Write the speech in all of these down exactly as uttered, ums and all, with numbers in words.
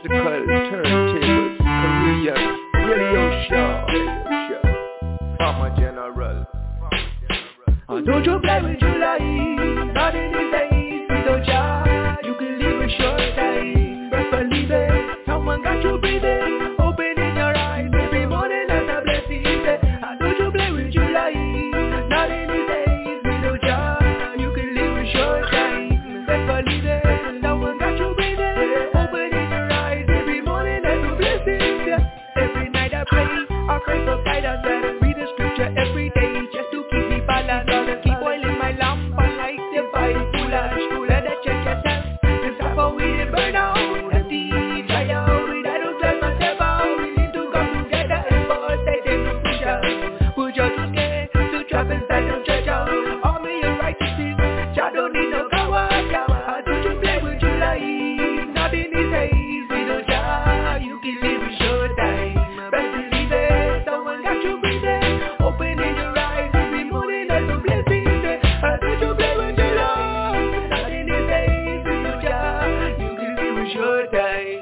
musical turntables, Korean radio show, radio show. Farmer General. Oh, don't you play with your life, not in these days, we don't try. You can live a short time, but believe it, someone got you breathing, opening your eyes every morning as a blessing. Oh, don't you play with your life, not in these days, we don't try. You can live a short time, but believe it, someone got you breathing, opening your eyes every morning as a blessing. Every night I pray, I pray for guidance and read the scripture every day just to keep me balanced. Keep oiling my lamp, I like the Bible and school and I check yourself. This time for we didn't burn out, empty, try out, we don't tell myself out. We need to come together and force that they don't push out. Put your too scared to trap inside the church out. All me and righteousness, I don't need no coward. How do you play with your life? Not in these days, we don't try. You can live a short time. Best believe it, someone got you breathing, opening your eyes every morning as a blessing. How do you play with your love? Not in these days, we don't try. You can live a short time.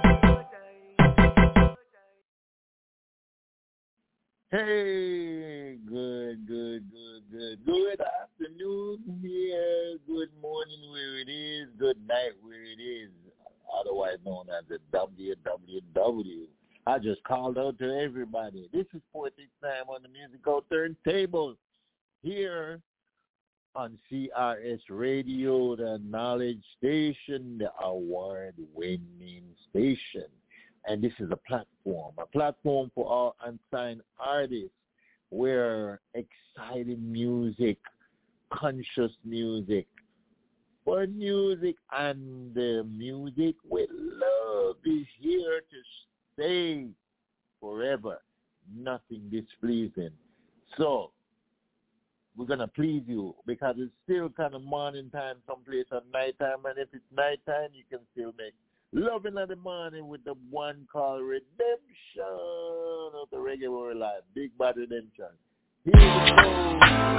Hey, good, good, good, good. Good afternoon here, good morning where it is, good night where it is, otherwise known as the W W W. I just called out to everybody. This is fourteenth time on the musical turntable here on C R S Radio, the knowledge station, the award-winning station. And this is a platform, a platform for all unsigned artists where exciting music, conscious music, for music and the music with love is here to stay forever. Nothing displeasing. So, we're going to please you because it's still kind of morning time, someplace at night time. And if it's night time, you can still make love in the morning with the one called Redemption of the Reggae World Live. Big Bad Redemption. Here we go.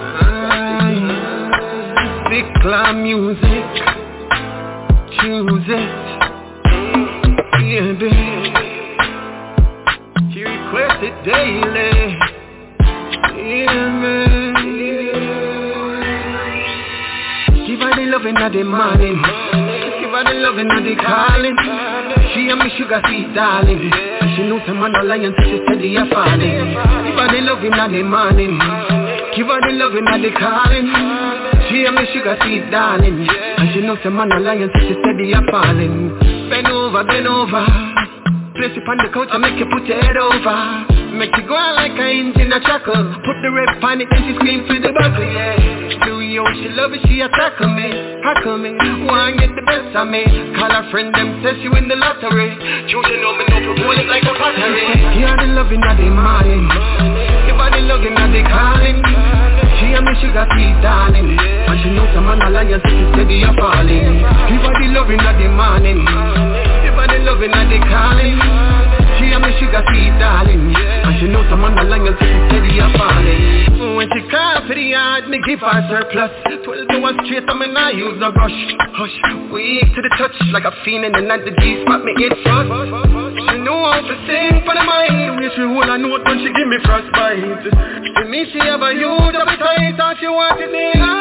Big clown music. Choose it. Yeah, baby. She requests it daily. Yeah, man. Give her the loving of the morning. Give her the loving of the calling. She and me sugar sweet darling. She knows I'm an alliance, she steady a falling. Give her the loving of the morning. Give her the loving of the calling. She and me sugar sweet darling. And she knows I'm an alliance, she steady a falling. Bend over, bend over. Place it on the couch and make you put your head over. Make you go out like an engine a chuckle. Put the rep on it and she scream for the buckle, yeah. Do you, she love it, she a tackle me, hackle me. Wanna get the best of me. Call her friend, them says you win the lottery. Choose you know me, no for hold it like a pottery. Give her the loving of the morning. Give her the loving of the calling. She and me sugar sweet darling. And she knows I'm an alliance, she steady a falling. Give her the loving of the morning. Give her the loving of the calling. She and me sugar sweet darling. And she knows I'm on the line and she steady a falling. When she call for the yard, me give her surplus. Twelve hours straight, I mean I use no rush. Hush, weak to the touch, like a fiend in the night, the G-spot me get frost. She know how to sing for the mind. When she hold a note when she give me frostbite. To me she have a huge appetite, and she want it in her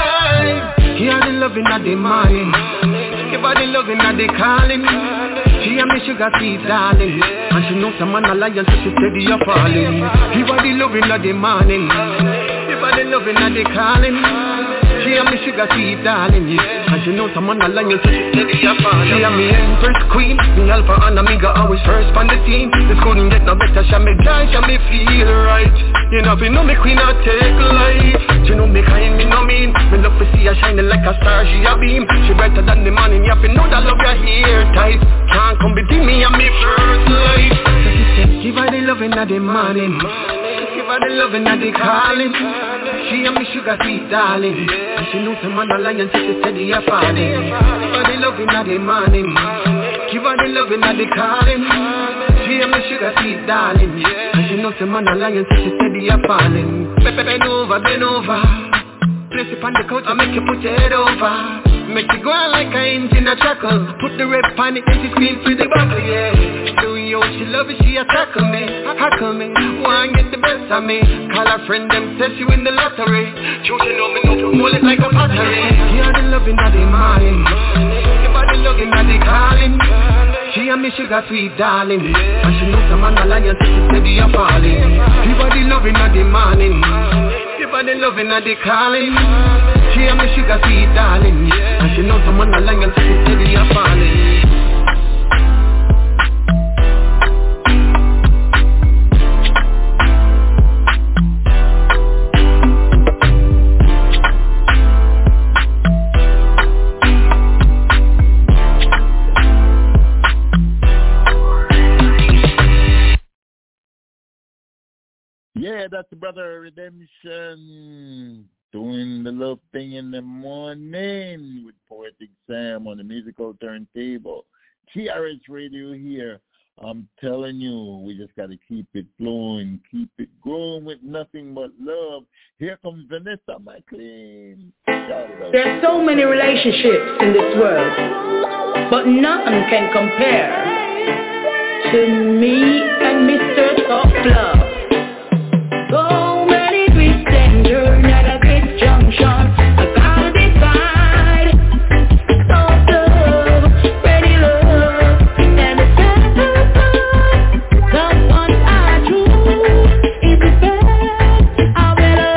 life. Give her the loving of the morning. Give her the loving of the calling. She and me sugar sweet darling. And she knows I'm an alliance, so she steady a falling. Give her the loving of the morning. Give her the loving of the calling. She and me sugar sweet darling, yeah. And she knows I'm on a line, so she steady a falling. She and me empress queen. Me alpha and omega always first on the team. This couldn't get no better, she me joy, she me feel right. You know, if you know me queen, I take life. She know me kind, me no mean. Me love to see her shining like a star, she a beam. She brighter than the morning, you have to know that love you here tight. Can't come between me and me first life. So she said, give her the loving of the morning. Give her the loving of the calling. She and me sugar sweet darling. And she knows I'm on the line, so she steady a falling. Give her the loving of the morning. Give her the loving of the calling. She and me sugar sweet darling. And she knows I'm on the line, so she steady a falling. Bend over, bend over. Place it on the couch and make you put your head over. Make it go on like a engine a chuckle. Put the red pan it and she scream for the buckle, yeah. So yo, she love it, she a tackle me, hackle me. Wanna get the best of me. Call her friend, them say she win the lottery. True, she know me, no to hold it like a battery. She had the loving of the morning, give her the loving of the calling. She and me sugar sweet darling, and she knows I'm an alliance, she steady a falling. Give her the loving of the morning, give her the loving of the calling. She and me sugar sweet darling, and she knows I'm an alliance, she steady a falling. Yeah, that's Brother Redemption doing the love thing in the morning with Poetic Sam on the musical turntable. T R S Radio here. I'm telling you, we just got to keep it flowing, keep it growing with nothing but love. Here comes Vanessa McLean. There's so many relationships in this world, but none can compare to me and Mister Soft Love. So many twists and turns at a great junction. I gotta decide. Soft love, ready love, and the time. Someone I choose is the best. I better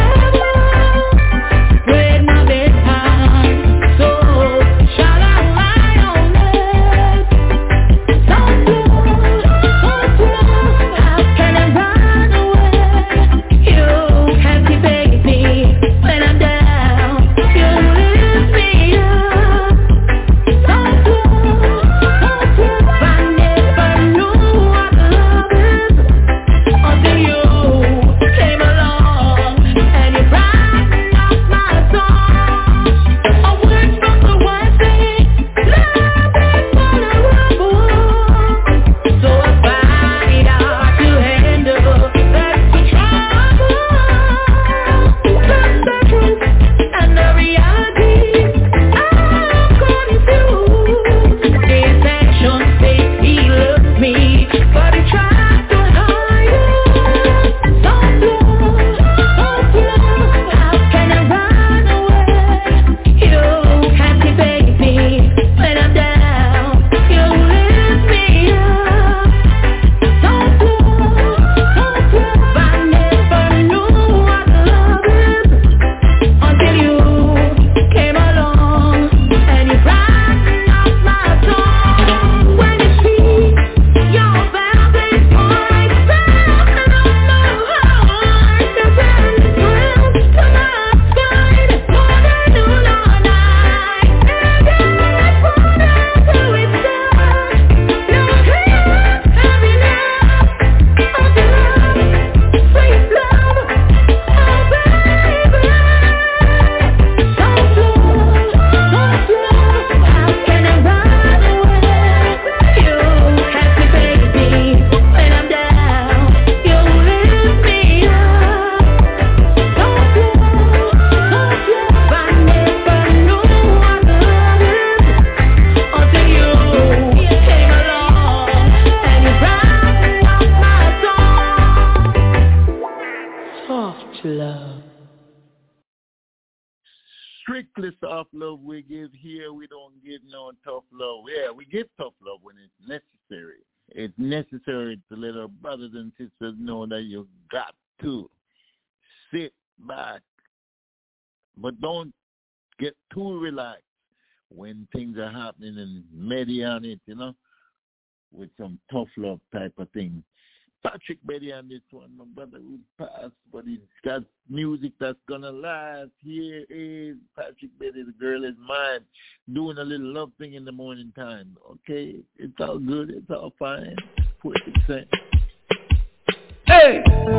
travel with my best time. So shall I lie on it? Soft love, soft love, how can I run away? You captivate me when I'm down. You lift me up. Soft love, soft love. I never knew what love is until you came along and you brightened up my song. A word from the one thing, love is vulnerable. So I find it hard to handle. That's the trouble. That's the truth and the reality. I'm confused. His actions say he loves me, but he tries to hide it. Soft love, soft love, how can I run away? You captivate me when I'm down. You lift me up. Soft love, soft love. I never knew what love is until you came along and you brightened up my song. When you speak, your velvet voice sounds and I know how hard to bend the thrill to my side. More than noon or night, and I wanna do it so. No care, happiness, of the love, sweet love, oh baby. Soft love, soft love, how can I run away? You captivate me when I'm down. You lift me up. Soft love, soft love. I never knew what love is until you came along and you brightened up my song. Soft love. Strictly soft love we give here. We don't give no tough love. Yeah, we give tough love when it's necessary. It's necessary to let our brothers and sisters know that you got to sit back. But don't get too relaxed when things are happening and meddy on it, you know, with some tough love type of thing. Patrick Betty on this one, my brother will pass, but he's got music that's gonna last. Here is Patrick Betty, The Girl Is Mine, doing a little love thing in the morning time. Okay, it's all good, it's all fine. Poetic Sam. Hey!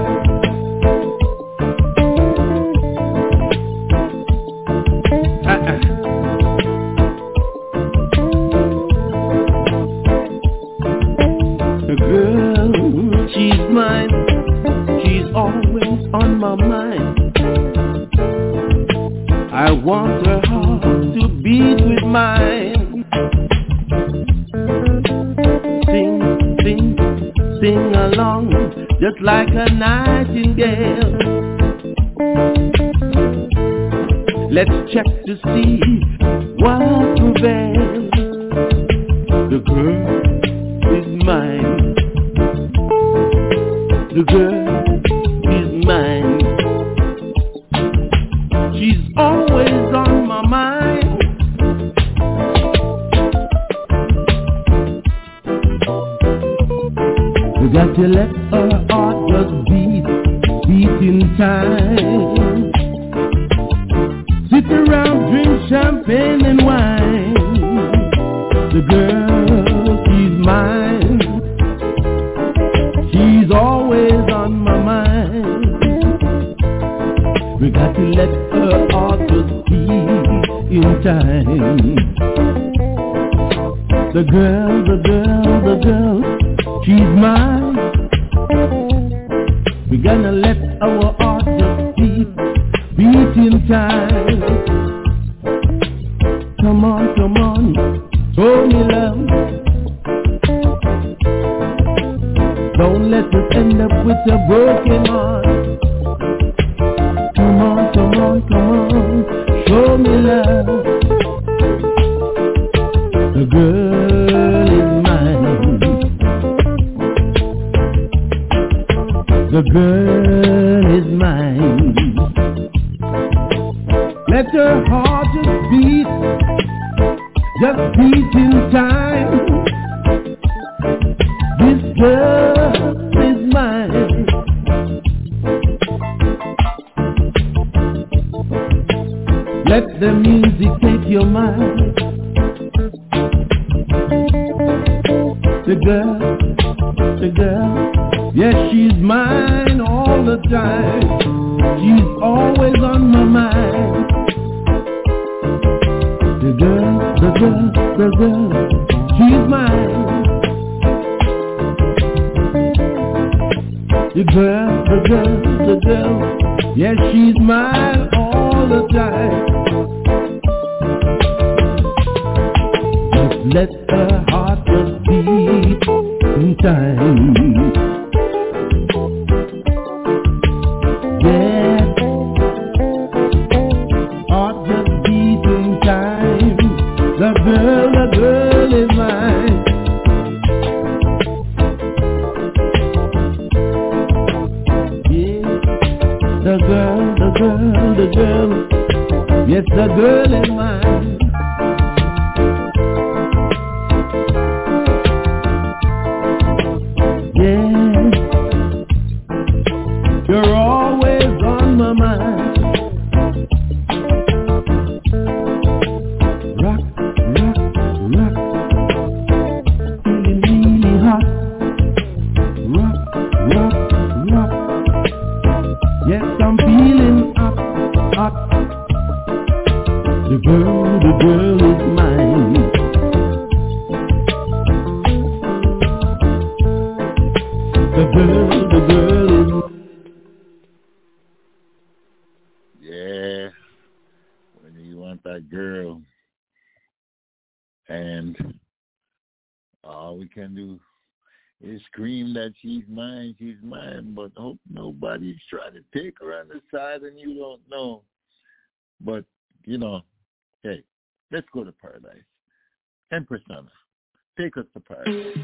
The girl, she's mine. She's always on my mind. I want her heart to be mine. Sing, sing, sing along, just like a nightingale. Let's check to see what prevails. The girl is mine. The girl is mine. She's always on my mind. You got to let her heart just beat, beat in time. Sit around, drink champagne and wine. The girl, she's mine. She's always on my mind. We got to let her heart just beat in time. The girl, the girl, the girl, she's mine. We gonna let our heart just beat, beat in time. Come on, come on, show me love. Don't let us end up with a broken heart. Come on, come on, come on, show me love. The girl is mine. The girl is mine. Let her heart just beat, just beat in time. This girl is mine. Let the music take your mind. The girl, the girl, yes, she's mine all the time. She's always on my mind. The girl, the girl, the girl, she's mine. The girl, the girl, the girl, yes, she's mine all the time. Just let her heart just beat in time. Yeah, heart just beat in time. The girl, the girl is mine. The girl, the girl, the girl, yes, the girl is mine. Yeah, you're always on my mind. Rock, rock, rock, feeling really hot. Rock, rock, rock. Yes, I'm feeling hot, hot. The girl, the girl is mine. The girl, the girl is mine. Yeah, when you want that girl, and all we can do is scream that she's mine, she's mine, but hope nobody's trying to take her on the side and you don't know. But, you know, hey, let's go to paradise. Empress Nana, take us to paradise.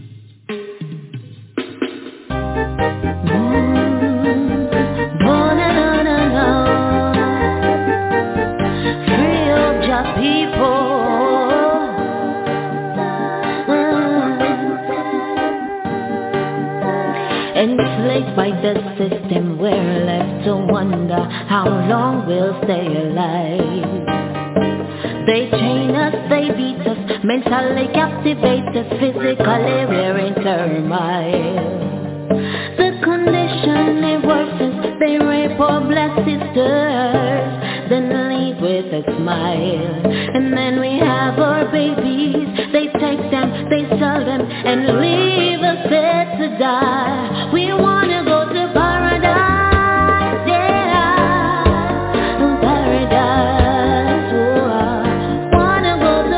Mm-hmm. Oh, no, no, no, no. Free up your people. Enslaved by the system, we're left to wonder how long we'll stay alive. They chain us, they beat us, mentally captivate us, physically we're in turmoil. The condition is worthless, they rape our black sisters, then leave with a smile. And then we have our babies, they take them, they sell them, and leave us there to die. We wanna go to paradise, yeah, paradise, oh, wanna go to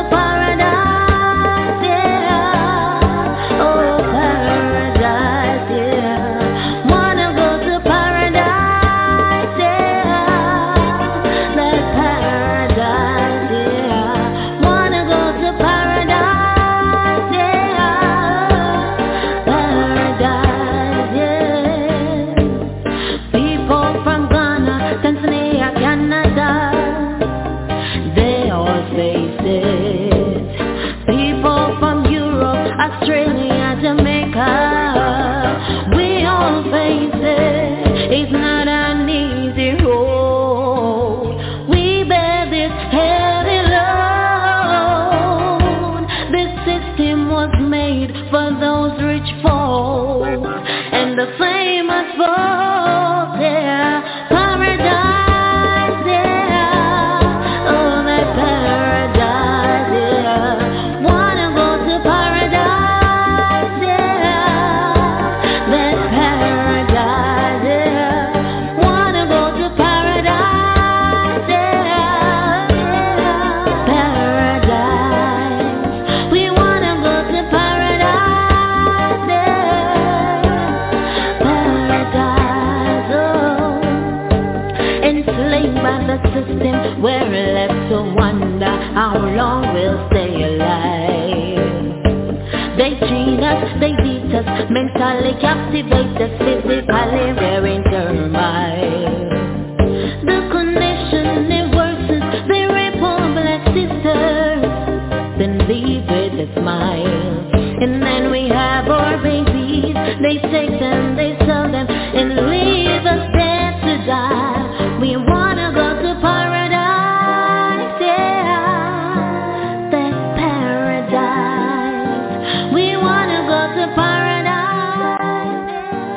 by the system, we're left to wonder how long we'll stay alive. They cheat us, they beat us, mentally captivate us, physically we're in turmoil. The connection it worsens, they rape our black sisters, then leave with a smile. And then we have our babies, they take them, they sell them, and leave us there to die. We wanna go to paradise, yeah, that's paradise. We wanna go to paradise.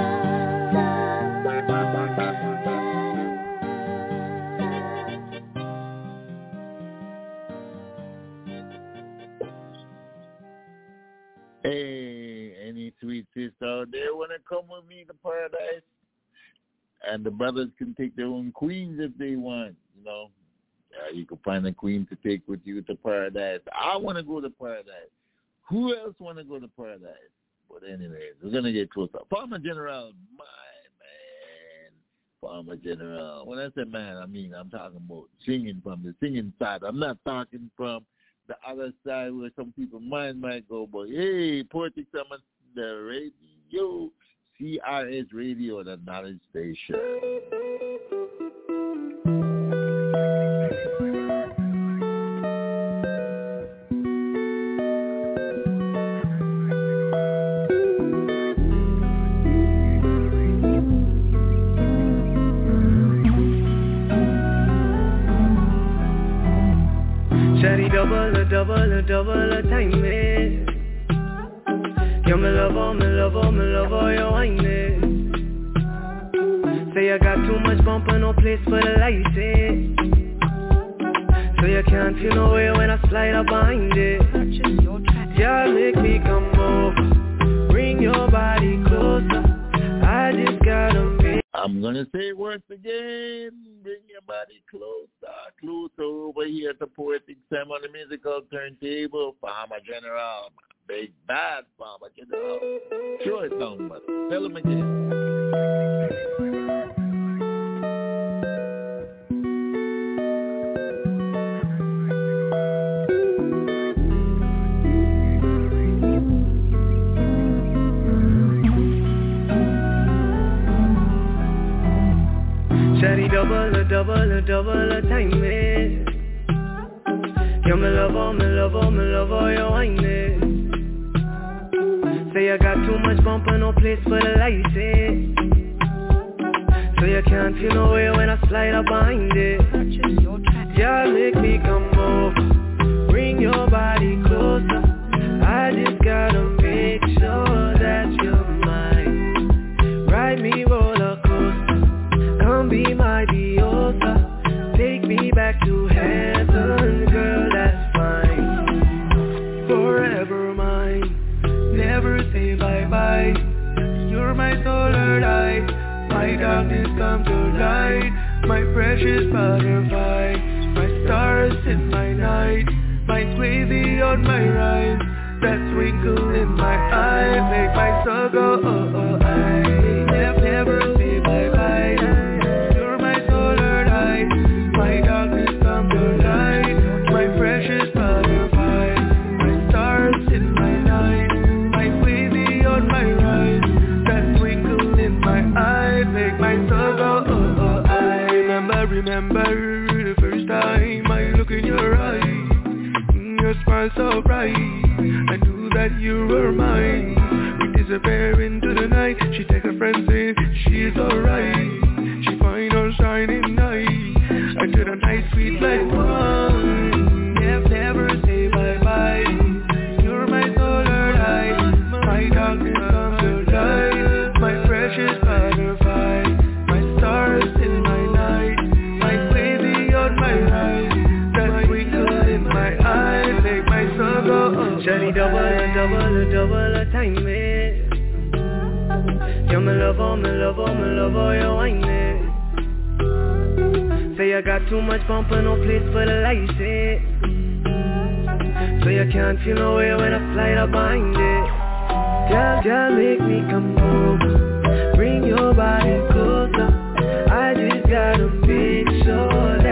Hey, any sweet sister out there wanna come with me to paradise? And the brothers can take their own queens if they want, you know. Uh, you can find a queen to take with you to paradise. I want to go to paradise. Who else want to go to paradise? But anyways, we're going to get closer. Farmer General, my man. Farmer General. When I say man, I mean I'm talking about singing from the singing side. I'm not talking from the other side where some people's mind might go, but hey, Poetic Summons, the radio. C R S Radio, the knowledge station. Shawty double, a double, a double, a time it. Yo, me love her, me love her, me love her, yo, I know. Say I got too much bump and no place for the lights, eh? So you can't feel no way when I slide up behind it. Yeah, make me come over, bring your body closer. I just gotta make. I'm gonna say it once again. Bring your body closer, closer over here to Poetic Sam on the musical turntable. Farmer General. Big bad Farmer General. Sure it down, but tell him again. Shawty double, a double, a double, a time it. Yo, me love her, me love her, me love her, yo, I know. Say I got too much bump and no place for the lights, eh? So you can't feel no way when I slide up behind it. Yeah, make me come over, bring your body closer. I just gotta make sure that you're mine. Ride me roller coaster, come be my diosa. Take me back to heaven, girl, that's fine. Forever mine. Never say bye-bye. You're my solar light. My darkness come to light. My precious butterfly. My stars in my night. My Swayze on my right. That twinkle in my eye make my soul go oh oh I never, never say bye-bye. You're my solar light. My darkness come to light. My precious butterfly. My stars in my night. My right, that twinkle in my eye make my soul go oh oh I remember, remember the first time I look in your eyes. Your smile so bright, I knew that you were mine. We disappear into the night. She take her friends in, she's alright. She find her shining night. I did a nice sweet like wine. Never, never say bye-bye. You're my solar light. My darkness come to light. My precious butterfly. My stars in my night. My Swayze on my right. That twinkle in my eyes make my soul go oh. Shawty double, a double, a double, a time it. Yo, me love her, me love her, me love her, yo, I know. Say I got too much bump and no place for the lights, eh? So you can't feel no way when I slide up behind it. Girl, girl, make me come over, bring your body closer. I just gotta make sure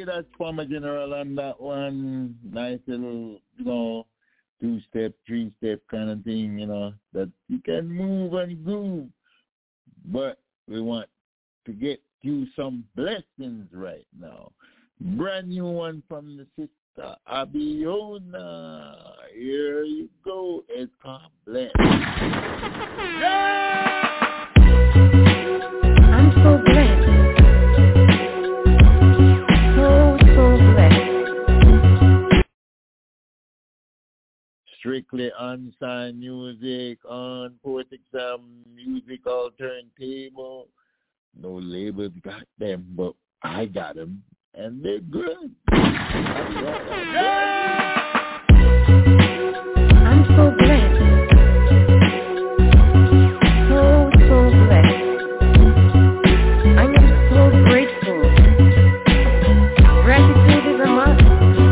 Okay, that's Farmer General on that one. Nice little, you know, two-step, three-step kind of thing, you know, that you can move and groove. But we want to get you some blessings right now. Brand new one from the sister Abiona. Here you go. It's called Bless. Yeah! I'm so blessed. So, so blessed. Strictly unsigned music on Poetic Sam Musical Turntable. No labels got them, but I got them, and they're good. I'm so blessed. So, so blessed. I am so grateful. Gratitude is a must.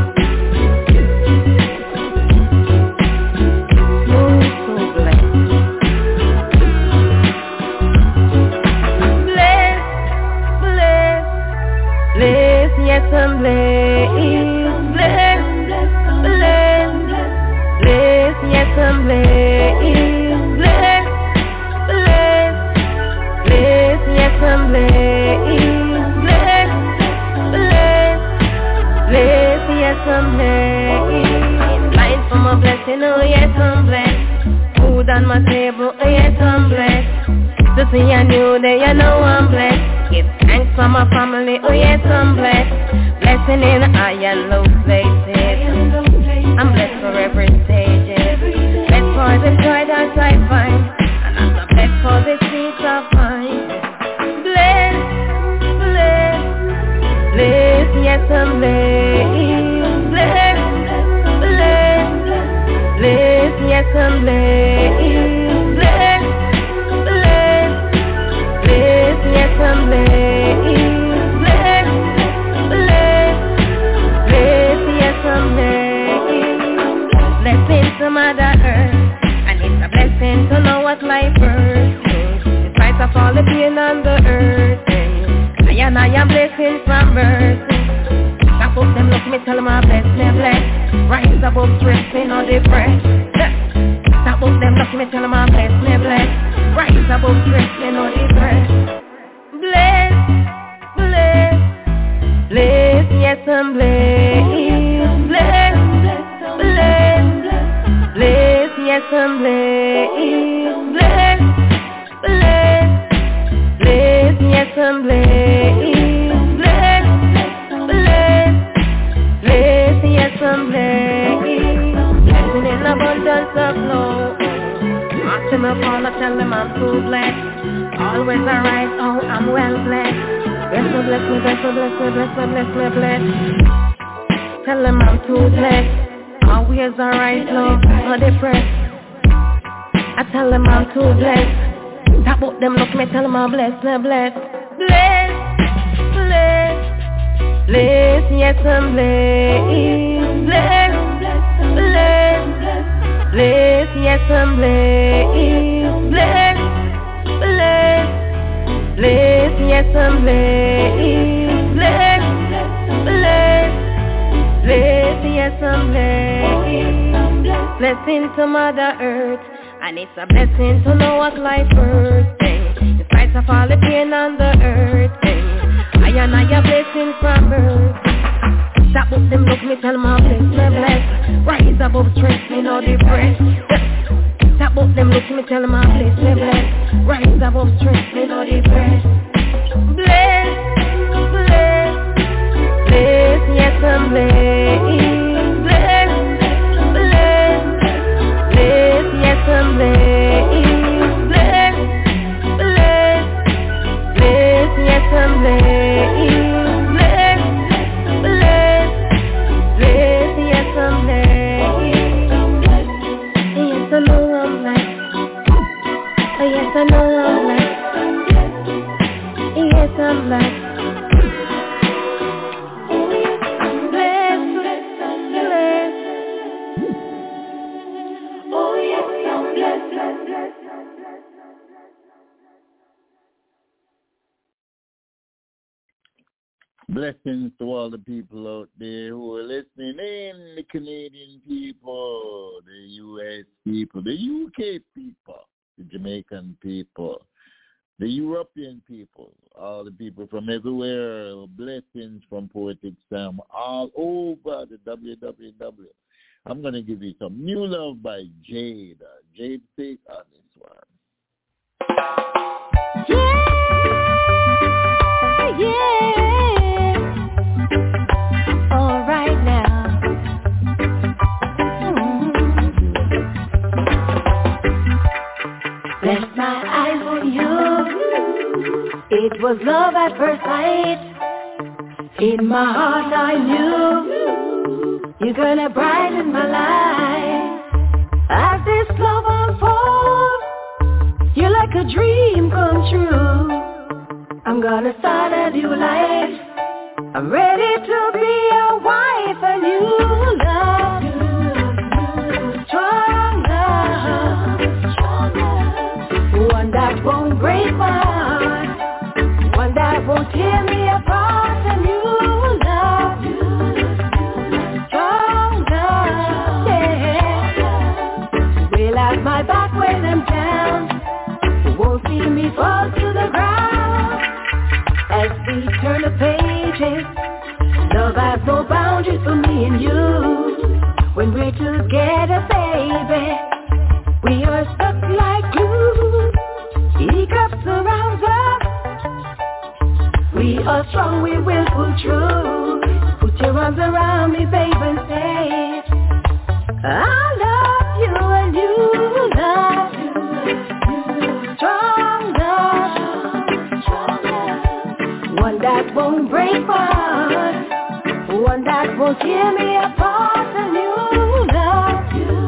So, so blessed. Bless, yes, I'm blessed. Bless, bless, bless, yes, I'm blessed. Bless, bless, bless, yes, I'm blessed. Bless, bless, bless, yes, I'm blessed. Life from a blessing, oh yes, I'm blessed. Food on my table, oh yes, I'm blessed. To see a new day, you know I'm blessed. Give thanks for my family, oh yes, I'm blessed. Blessing in high and low places. I'm blessed for every stage. Blessed for the joy that I find, and I'm blessed for the peace I find. Blessed, blessed, blessed, yes, I'm blessed. Blessed, blessed, blessed, yes, I'm blessed. Blessed, blessed, blessed, yes, I'm blessed. Blessed, blessed, blessed, yes, I'm blessed. Blessing to Mother Earth, and it's a blessing to know what life hurts. In spite of all the pain on the earth, I and I am blessings from birth. Stop up them, look me, tell them I bless me, bless. Rise above stressing or depressed. Stop up them, look me, tell them I bless me, bless. Rise above stressing or depressed. Bless, bless, bless, yes, I'm blessed. Bless, bless, bless, yes, I'm blessed. Bless, bless, bless, yes, I'm blessed. Bless, bless, bless, yes, I'm blessed. Blessing in abundance of love. Ask them a call, I tell them I'm too blessed. Always alright, oh, I'm well blessed. Bless me, bless me, bless me, bless me, bless me, bless me, bless. Tell them I'm too blessed. Always alright, Lord, not depressed. I tell them I'm too blessed. Tap up them, look me, tell them I'm blessed, me, blessed. Bless, bless, bless, yes, I'm blessed. Bless, bless, bless, yes, I'm blessed. Bless, bless, bless, yes, I'm blessed. Bless, bless, bless, yes, I'm blessed. Blessing to Mother Earth, and it's a blessing to know what life hurts. In spite of all the pain on the earth, I and I a blessing from birth. Stop up them, look me, tell them I'm blessed, me blessed. Rise above stress, me no depressed. Stop up them, look me, tell them I'm blessed, me blessed. Rise above stress, me no depressed. Bless, bless, bless, yes, I'm blessed. Bless, bless, bless, yes, I'm blessed. Bless, bless, bless, yes, I'm blessed. Bless, bless, bless, yes, I'm blessed. Yes, I know I'm blessed. Oh, yes, I know I'm blessed. Yes, I'm blessed. Blessed, Blessings to all the people out there who are listening in, the Canadian people, the U S people, the U K people, the Jamaican people, the European people, all the people from everywhere. Blessings from Poetic Sam all over the W W W. I'm going to give you some New Love by Jade. Jade Faith on this one. Yeah, yeah. All right now. Mm-hmm. Bless my eyes on you. It was love at first sight. In my heart I knew you're gonna brighten my life. As this love unfolds, you're like a dream come true. I'm gonna start a new life. I'm ready to be a wife, a new love, strong love, one that won't break my heart, one that won't tear me apart, a new love, strong love, yeah. Will have my back when I'm down, won't see me fall to the ground. As we turn the pages, love has no boundaries for me and you. When we're together, baby, we are stuck like glue. Hiccups surround us. We are strong, we will pull through. Put your arms around me, baby, and say, I love you and you love you. Strong love, one that won't break my heart, one that won't tear me apart, a new love,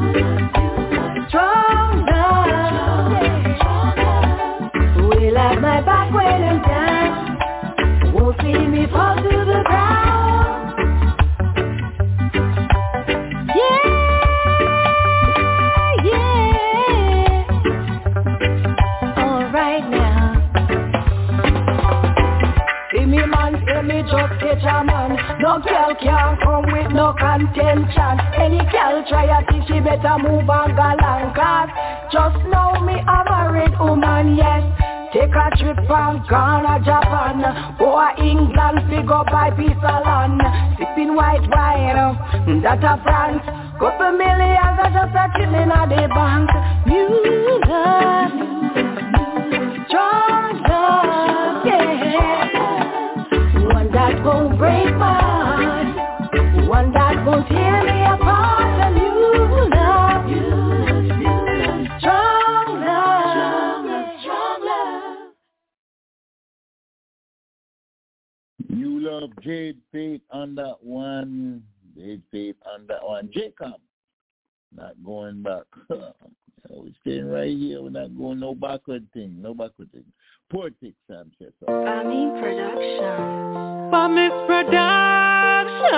strong love, will have my back when I'm down, won't see me fall to the ground. Yeah, yeah, all right now. See me man, say me just catch a man. No girl can't come with no contention. Any girl try a thing, she better move and go long. Cause just know me a married woman, yes. Take a trip from Ghana, Japan, or England, we go buy piece of land. Sipping white wine, that a France. Couple millions are just a chilling at the bank. New love, strong love, yeah. One that won't break my heart, one that won't tear me apart. A new love, strong love, strong love. New Love, Jade Faith on that one. Jade Faith on that one. Jacob, not going back. We're staying right here. We're not going no backward thing. No backward thing. Poetic Sam says so. I mean production. Promise production.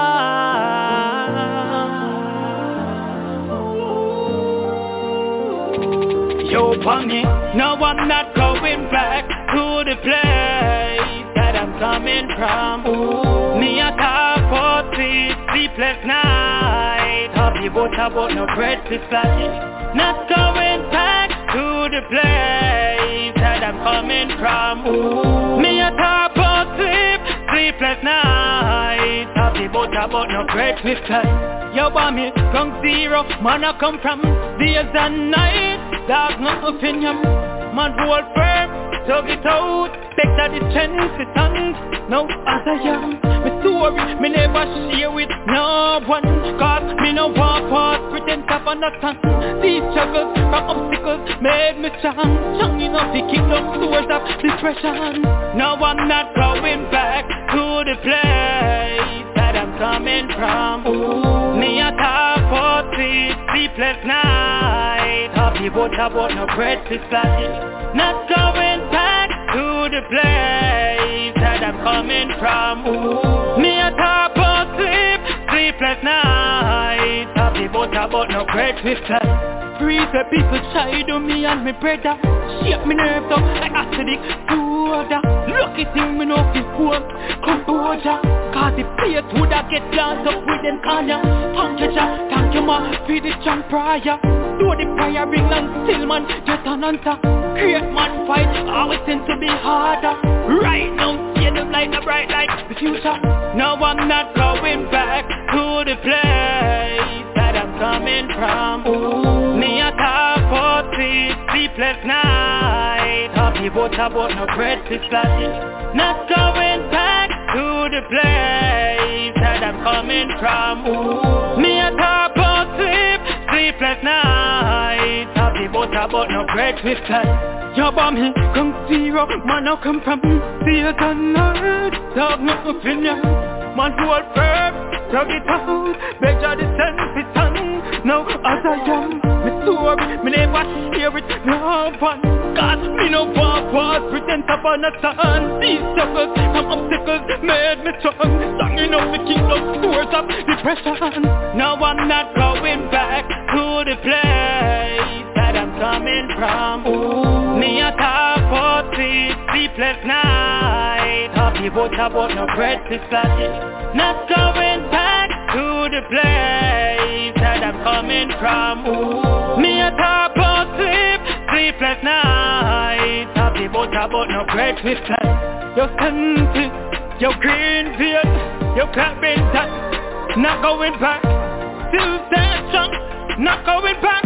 Yo, Pammy, no, I'm not going back to the place that I'm coming from. Ooh. Me a talk for sleep, sleepless night. Happy but about no bread to fly. Not going back to the place that I'm coming from. Ooh. Me a talk for sleep, sleepless night. Happy but about no bread to fly. Yo, Pammy, from zero, man I come from days and nights. Dog no opinion, man roll firm, tug it out, take that the strength to tongues. Now as I am, my story, me never share with no one. Cause me no want past, pretend to understand. These struggles from obstacles made me strong. Strong enough to keep those doors of depression. Now I'm not going back to the place that I'm coming from. Ooh. Me a talk for sleep, sleepless night. Happy but about no bread to fly. Not going back to the place that I'm coming from. Ooh. Me a talk for sleep, sleepless night. Happy Happy butter but no bread with fly. Free the people side of me and me brother. Shape me nerves up like acidic soda. Lucky thing me know fi work composure. Cause the place woulda get glanced up with them corner. Thank you Jah, thank you ma, for the strong prayer. Do the prayer ring and still man get an answer. Great man fight, always tend to be harder. Right now, see them like a bright light, the future. No, I'm not going back to the place that I'm coming from. Ooh. Me a talk for three sleepless night. Happy butter but no bread to flash. Not going back to the place that I'm coming from. Ooh. Me a talk for sleep, sleepless night. Happy butter but no bread to flash. Your bomb here, come zero, man I come from Satan night, dog nothing ya. Man who are firm, drag it out, better the sun be sun. Now as I am, me story, me never share it, no one. Cause me no want was pretend upon a sun. These struggles and obstacles made me strong. Songing up to keep those source of depression. Now I'm not going back to the place that I'm coming from. Ooh. Me a talk for three sleepless night. Happy butter but no bread to flash. Not going back to the place that I'm coming from. Ooh. Me a talk for sleep, sleepless night. Happy butter but no bread to flash. Your scented, your green beard, your clapping that. Not going back, still stay strong. Not going back.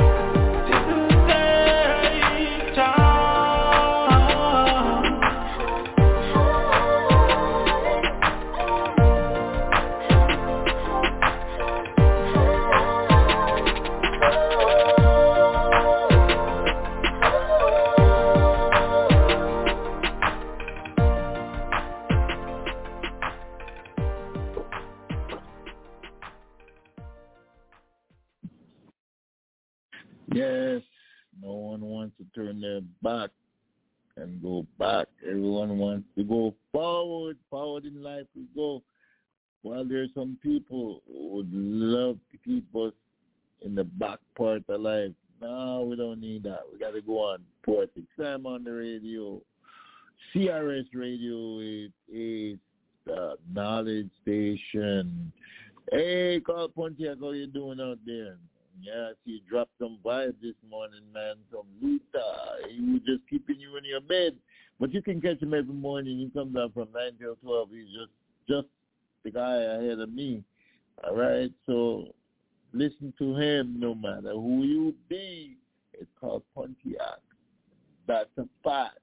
Yes, no one wants to turn their back and go back. Everyone wants to go forward. Forward in life we go. While there's some people who would love to keep us in the back part of life. No, we don't need that. We got to go on. Poetic Sam on the radio. C R S Radio is the knowledge station. Hey, Carl Pontiac, how you doing out there? Yeah, he dropped some vibes this morning, man. Some Luther. He was just keeping you in your bed. But you can catch him every morning. He comes out from nine till twelve. He's just, just the guy ahead of me. All right? So listen to him no matter who you be. It's called Pontiac. That's a fact.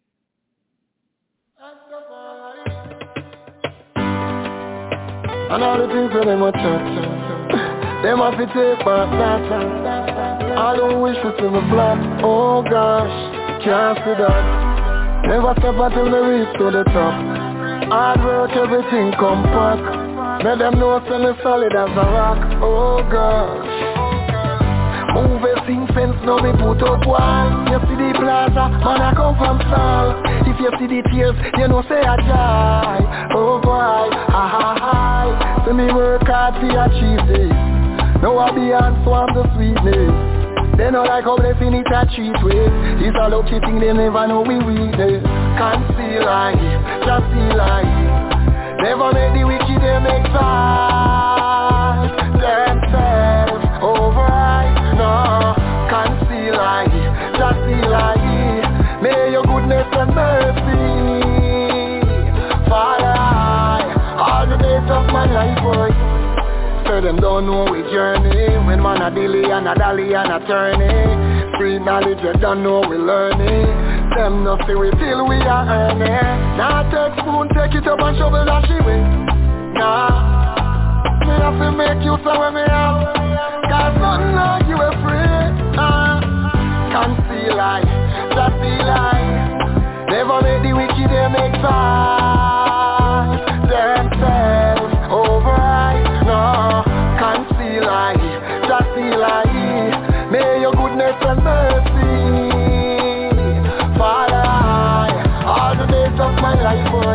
And all the things that I'm a church. Them have to take back that. I don't wish to see me flat. Oh gosh, can't see that. Never stop until me reach to the top. Hard work, everything come back. Let them know I'm solid as a rock. Oh gosh. Move a sing fence, now me put up wall. You see the plaza, man I come from Sal. If you see the tears, you know say I die. Oh boy, ha ha ha. So me work hard to achieve this. Now I be on swam the sweetness. They know like how blessing it a cheat way. It's all up cheating, they never know we weakness. Can't see life, just see life. Never make the wicked, they make fight themselves override. No, can't see life, just see life. May your goodness and mercy follow all the days of my life, boy. So them don't know we journey. When man a dilly and a dally and a tourney. Free knowledge you don't know we learning. Them no see we till we are earning. Now take spoon, take it up and shovel that she way. Nah, me have to make you so when me have. Cause nothing like you are free. Nah, can't see life, just see life. Never make the wicked they make fight themselves override. No, can't see life, just see life. May your goodness and mercy follow all the days of my life, boy.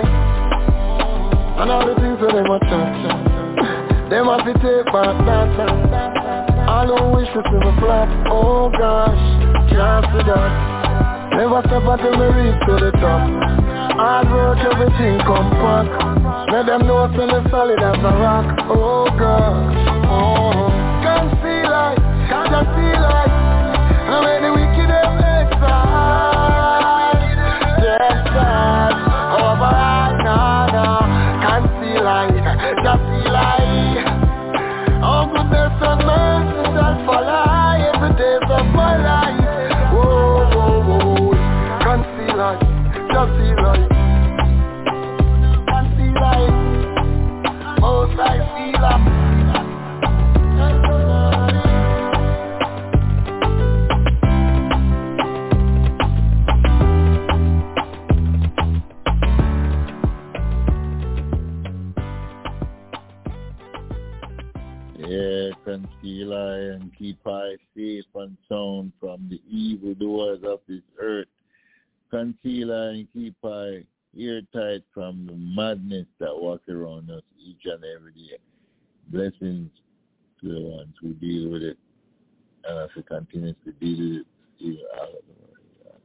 And all the things that they must touch. They must be take back that. All who wish to see me flop, oh gosh, can't see that. Never step until me reach to the top. Hard work, everything come back. Let them know till me solid as a rock, oh gosh, oh. Can't see light, can't just see light. And when the wicked them exile, just sad, overall, nah, nah. Can't see light, just see light. Oh goodness and mercy shall follow every day of my life. Whoa, whoa, whoa. Can't see light, just see light. Can't see light. Most I feel up. Yeah, conceal I and keep I safe and sound from the evil doers of this earth. Conceal I and keep I ear-tight from the madness that walk around us each and every day. Blessings to the ones who deal with it, and as we continue to deal with it, even all of the world.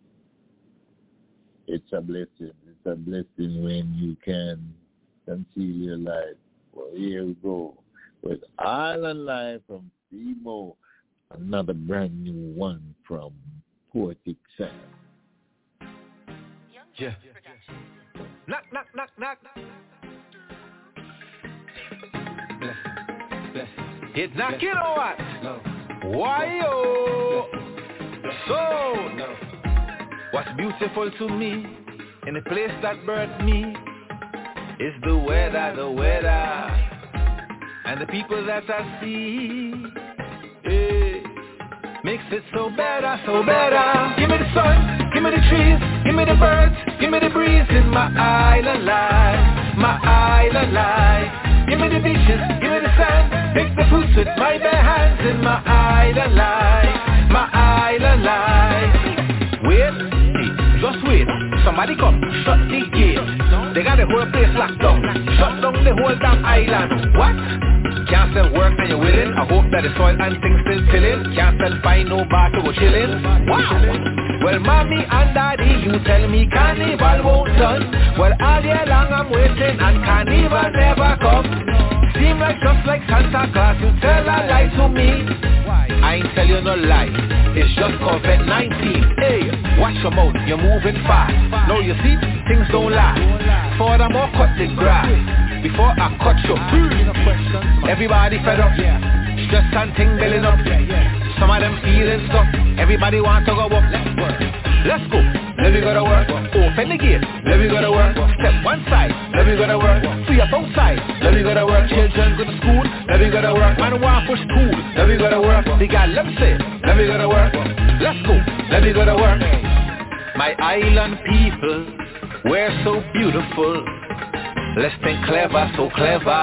It's a blessing. It's a blessing when you can conceal your life. Well, here we go. With Island Live from Demo, another brand new one from Poetic Sound. Yeah. Knock, knock, knock, knock. Bless, bless. It's knocking or what? No. Why, oh? So, no. What's beautiful to me in the place that birthed me is the weather, the weather. And the people that I see, hey, makes it so better, so better. Give me the sun, give me the trees, give me the birds, give me the breeze in my island life, my island life. Give me the beaches, give me the sand, pick the fruits with my bare hands in my island life, my island life. Wait, hey, just wait, somebody come, shut the gate. They got the whole place locked down, shut down the whole damn island. What? Can't sell work and you're willing. I hope that the soil and things still chillin'. Can't sell fine, no bar to go chillin'. Wow. Well, mommy and daddy, you tell me carnival won't done. Well, all year long I'm waiting and carnival never come. Seem like just like Santa Claus, you tell a lie to me. I ain't tell you no lie, it's just COVID nineteen. Hey, watch your mouth, you're moving fast. Now you see, things don't last. Furthermore, cut the grass before I cut you. Everybody fed up, stress and thing building up. Some of them feeling stuff, everybody want to go up. Let's go, let me go to work. Open the gate, let me go to work. Step one side, let me go to work. Free up outside, let me go to work. Children go to school, let me go to work. Man want push school, let me go to work. The guy let me say, let me go to work. Let's go, let me go to work. My island people, we're so beautiful. Let's think clever, so clever.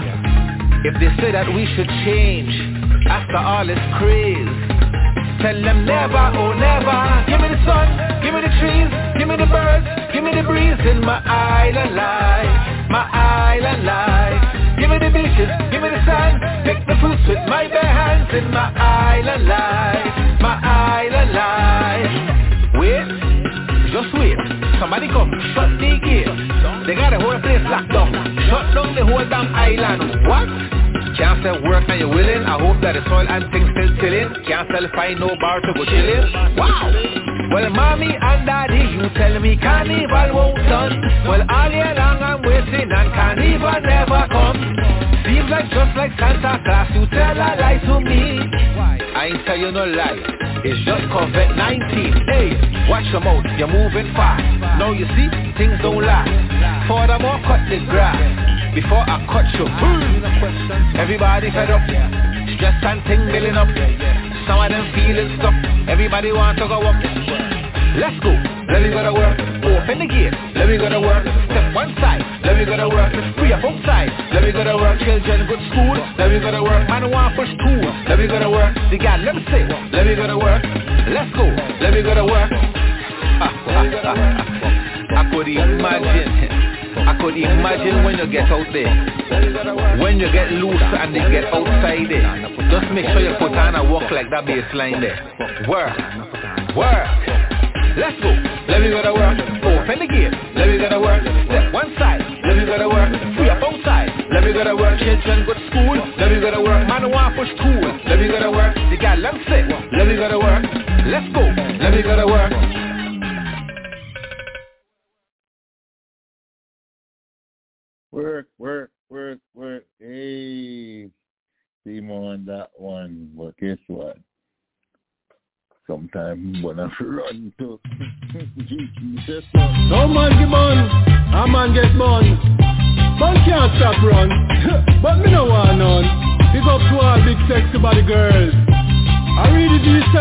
If they say that we should change after all this craze, tell them never, oh never. Give me the sun, give me the trees, give me the birds, give me the breeze in my island life, my island life. Give me the beaches, give me the sand, pick the fruits with my bare hands in my island life, my island life. Wait, just wait, somebody come, shut the gate. They got the whole place locked down, shut down the whole damn island. What? Can't sell work and you're willing. I hope that the soil and things still chillin'. Can't sell fine, no bar to go chillin'. Wow! Well, mommy and daddy, you tell me carnival won't done. Well, all year long I'm waiting and carnival never come. Seems like just like Santa Claus, you tell a lie to me. I ain't tell you no lie, it's just COVID nineteen. Hey, watch your mouth, you're moving fast. Now you see, things don't last. Furthermore, cut the grass before I cut you. Everybody fed up, stress and thing building up. Some of them feeling stuff, everybody want to go up. Let's go, let me go to work. Open the gate, let me go to work. Step one side, let me go to work. Free up outside, let me go to work. Children go to school, let me go to work. Man want push school, let me go to work. The guy let me say, let me go to work. Let's go, let me go to work. I could imagine. I could imagine when you get out there, when you get loose and they get outside there. Just make sure you put on a walk like that bass line there. Work, work. Let's go. Let me go to work. Open the gate. Let me go to work. Step one side. Let me go to work. Free up outside. Let me go to work. Children go to school. Let me go to work. Man, I want to push cool. Let me go to work. The guy long sick. Let me go to work. Let's go. Let me go to work. Work, work, work, work. Hey, see more on that one. But guess what? Sometimes when I run to no man get born, a man get born. Man can't stop run, but me no want none. Big up to all big sexy body girls. I read it to you,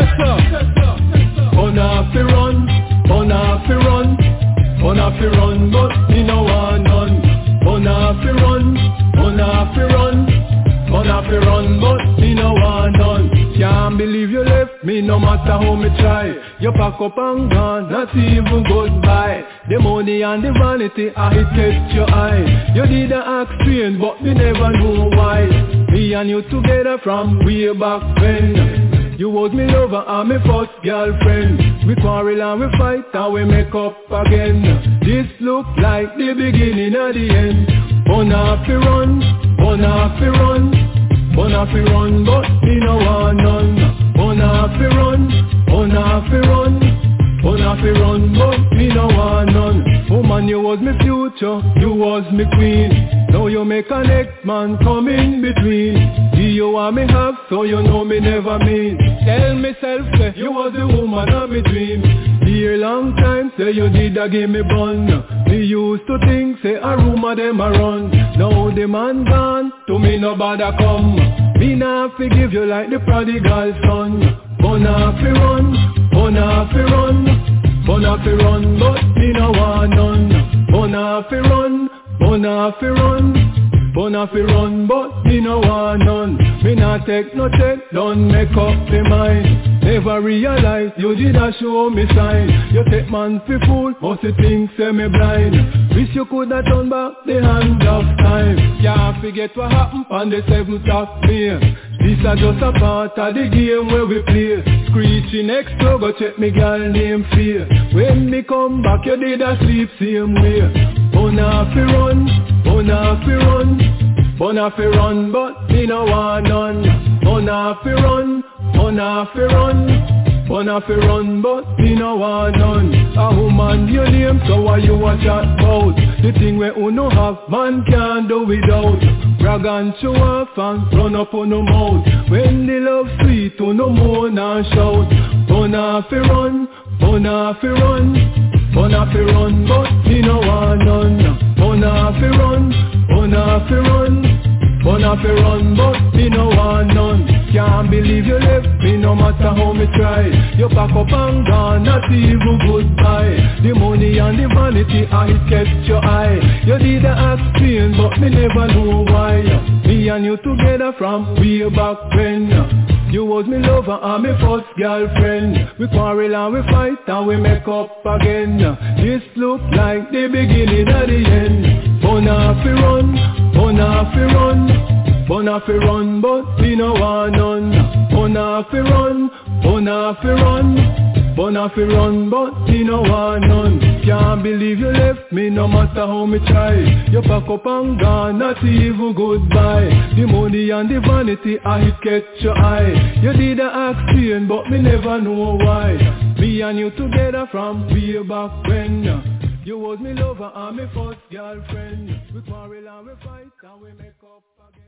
sister. On off the run, on off the run, on off the run, but me no want none. On off the run, on off the run, on off the run, but me no want none. Can't believe you left me, no matter how me try. You pack up and gone, not even goodbye. The money and the vanity, I catch your eye. You did a experience, but me never know why. Me and you together from way back when. You was me lover and me first girlfriend. We quarrel and we fight and we make up again. This look like the beginning of the end. On off the run, on off the run. On off the run, but me no want none. On off the run, on off the run. On off the run, but me no want none. Woman, you was me future, you was me queen. Now you make a next man come in between. Do you want me have, so you know me never mean. Tell myself that you was the woman of me dream. Dear long time, say you did a give me bun. Me used to think, say a rumor them a run. Now the man gone, to me no bother come. Me nah forgive you like the prodigal son. On off the run, on off the run, on off the run, but me no want none. On off the run, on off the run. On off the run, but me no want none. Me not take no check, don't make up the mind. Never realize you did a show me sign. You take man for fool, must you think say me blind. Wish you coulda turn back the hand of time. Can't forget what happened on the seventh of May. This a just a part of the game where we play. Screeching next door, go check me girl name Fear. When me come back, you did a sleep same way. On off the run, on off the run. On off the run, but me no want none. On off the run, on off the run. On off the run, but me no want none. A woman your name, so why you a chat about? The thing where you no have, man can't do without. Brag and show off and run up on no mouth. When the love sweet, you no moan and shout. On off the run, on off the run. On off the run, but me no want none. On off the run, on off the run. On off the run, but me no want none. Can't believe you left me, no matter how me try. You pack up and gone, not even goodbye. The money and the vanity, I catch your eye. You did a experience, but me never know why. Me and you together from way back when. You was me lover and me first girlfriend. We quarrel and we fight and we make up again. This look like the beginning of the end. On off the run, on off the run. On off the run, but me no want none. On off the run, on off the run. On off the run, but me no want none. Can't believe you left me, no matter how me try. You pack up and gone, not even goodbye. The money and the vanity, I catch your eye. You did a experience, but me never know why. Me and you together from way back when. You was me lover and me first girlfriend. We quarrel and we fight and we make up again.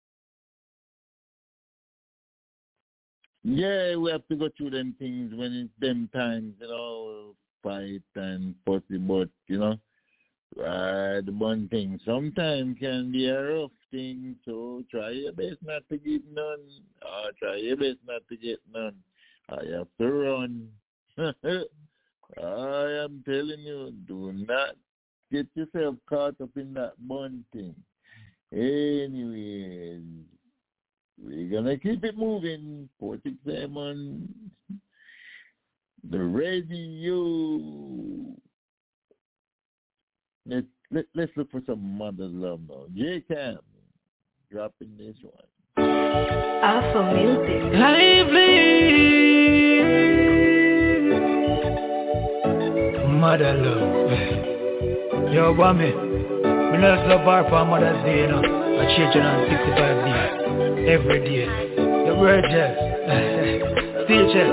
Yeah, we have to go through them things when it's them times, you know, fight and pussy, but, you know, uh, the one thing sometimes can be a rough thing, so try your best not to get none, or try your best not to get none. I have to run. I am telling you, do not get yourself caught up in that bun thing. Anyways, we're going to keep it moving. four six seven, the radio. Let's, let, let's look for some mother's love now. J-Cam, dropping this one. Alpha Music. Lively. Mother love. Yo, Bami. Me love love her for Mother's Day, you know. A children on sixty-five days. Every day. Your word, Jeff. Still, Jeff.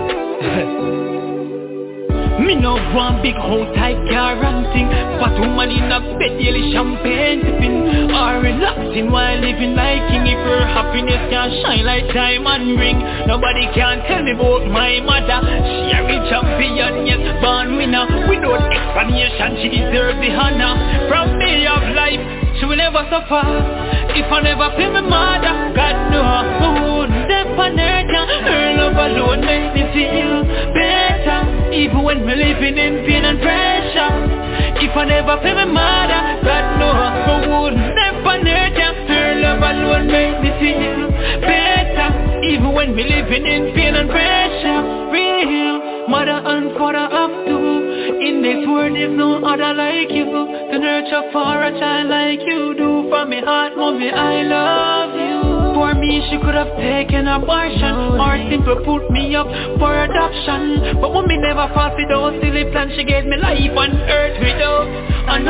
Me no want big house type car and thing. Fat woman in a bed, daily champagne sipping, or relaxing while living like king. If her happiness can shine like diamond ring, nobody can tell me about my mother. She a real champion, yes, born winner. Without explanation, she deserves the honor. From me of life, she will never suffer. If I never feel my mother, God know I wouldn't step on her. Her love alone makes me feel better, even when we're living in pain and pressure. If I never feel my mother, God know I wouldn't step on her. Her love alone makes me feel better, even when we're living in pain and pressure. Real mother and father have to. In this world there's no other like you, to nurture for a child like you do. For me heart, mommy, I love you. For me she could have taken abortion, or simply put me up for adoption. But mommy never fought with those silly plans. She gave me life on earth without an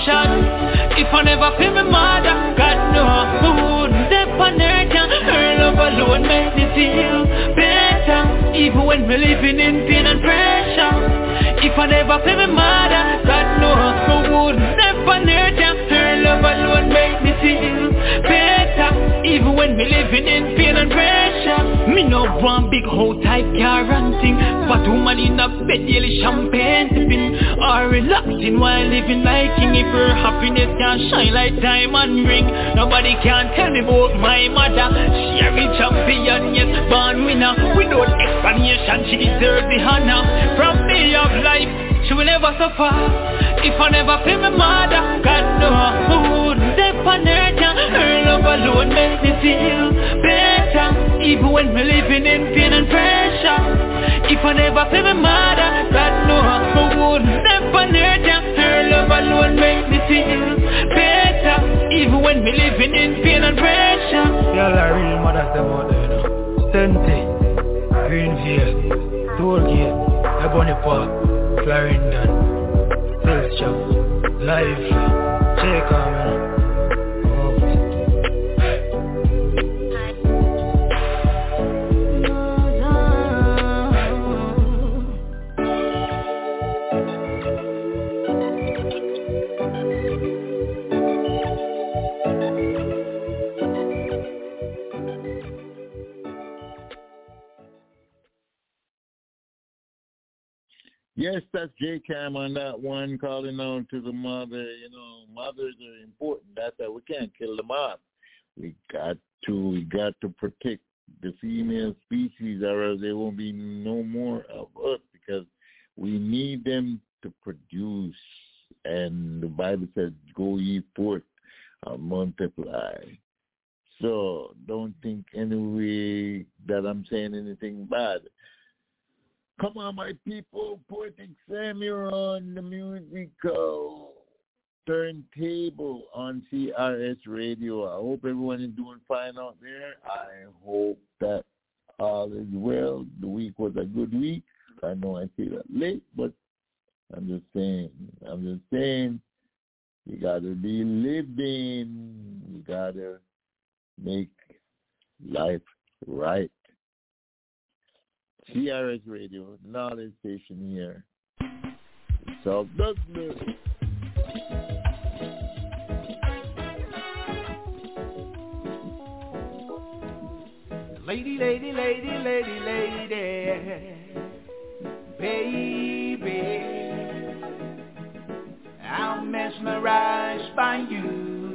option. If I never feel my mother, God knows who wouldn't step on earth. Her love alone makes me feel better, even when we're living in pain and pressure. If I never feel my mother, God knows who wouldn't step on earth. Her love alone makes me feel better, even when we living in pain and pressure. Me no want big house type car and thing. Fat woman in a bed, daily champagne sipping, or relaxing while living like king. If her happiness can shine like diamond ring, nobody can tell me about my mother. She a real champion, yes, born winner. Without explanation, she deserves the honor. From me of life, she will never suffer. If I never feel my mother, God knows who wouldn't step on her. Her love alone makes me feel better, even when we're living in pain and pressure. If I never feel my mother, God knows who wouldn't step on her. Her love alone makes me feel better, even when we're living in pain and pressure. Y'all are real mothers them out there, you know. Sente, Greenville, Tollgate, Ebony Park, Clarendon, Silcham, Life, Jacob, you know. Yes, that's J Cam on that one, calling on to the mother. You know, mothers are important. That's why we can't kill them off. We got to, we got to protect the female species, or else there won't be no more of us, because we need them to produce. And the Bible says, "Go ye forth and multiply." So don't think anyway that I'm saying anything bad. Come on, my people, Poetic Samuel on the musical turntable on C R S Radio. I hope everyone is doing fine out there. I hope that all is well. The week was a good week. I know I say that late, but I'm just saying, I'm just saying, you got to be living. You got to make life right. C R S Radio, knowledge station here. South Douglas. Lady, lady, lady, lady, lady, baby, I'm mesmerized by you.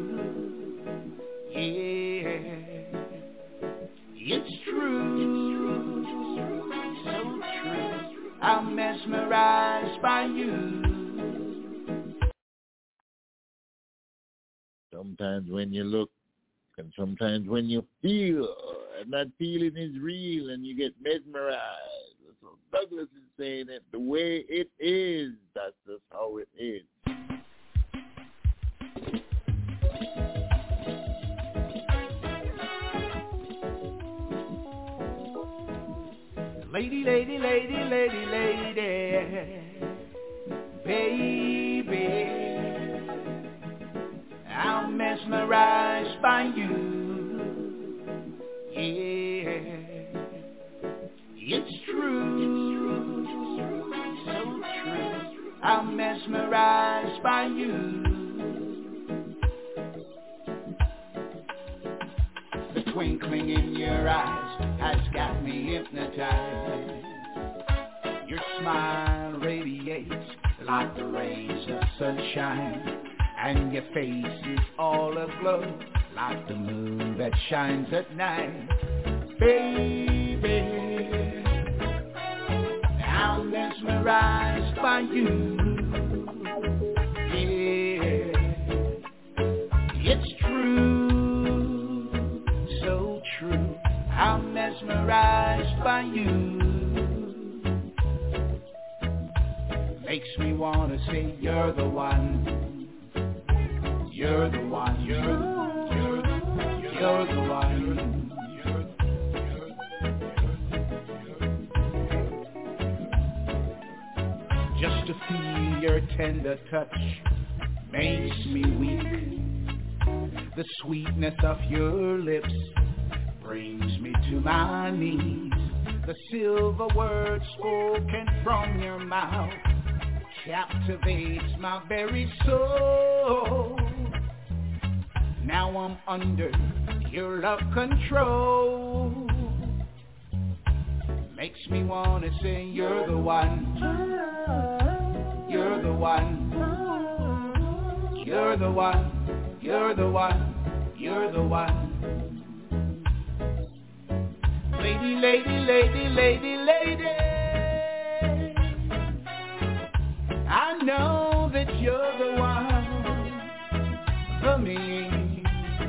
Yeah, it's true, so true. I'm mesmerized by you. Sometimes when you look, and sometimes when you feel, and that feeling is real, and you get mesmerized. So Douglas is saying it the way it is. That's just how it is. Lady, lady, lady, lady, lady, baby, I'm mesmerized by you. Yeah, it's true, so true. I'm mesmerized by you. The twinkling in your eyes has got me hypnotized. Your smile radiates like the rays of sunshine, and your face is all aglow like the moon that shines at night. Baby, I'm mesmerized by you. Yeah, it's true, so true. I'm mesmerized by you. Makes me wanna say you're the one. You're the one. You're you're you're the one. Just to feel your tender touch makes me weak. The sweetness of your lips brings me to my knees. The silver words spoken from your mouth captivates my very soul. Now I'm under your love control. Makes me wanna say you're the one. You're the one. You're the one. You're the one. You're the one. Lady, lady, lady, lady, lady, I know that you're the one for me.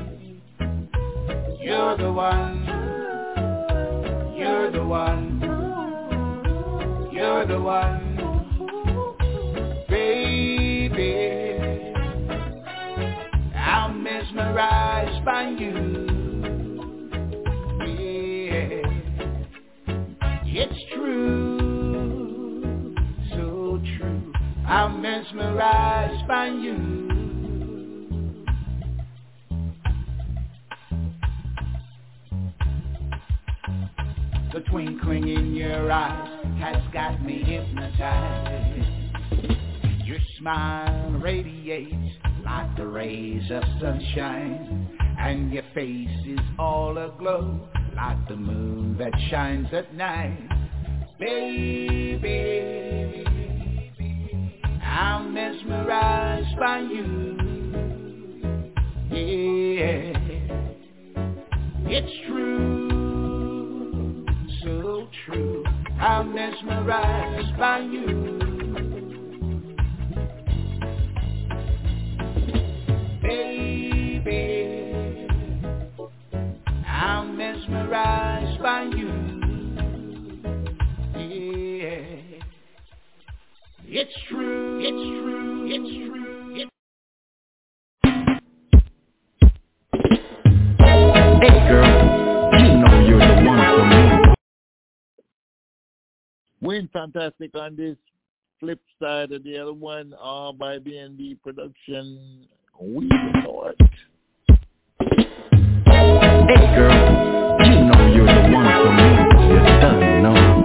You're the one. You're the one. You're the one. Baby, I'm mesmerized by you. It's true, so true. I'm mesmerized by you. The twinkling in your eyes has got me hypnotized. Your smile radiates like the rays of sunshine, and your face is all aglow like the moon that shines at night. Baby, I'm mesmerized by you. Yeah, it's true, so true. I'm mesmerized by you. Baby, I'm mesmerized by you. Yeah, it's true, it's true, it's true. It's Hey girl, you know you're the one for me. Win fantastic on this flip side of the other one, all by B and B Production. We know it. Hey girl, you know you're the one for me. You done know.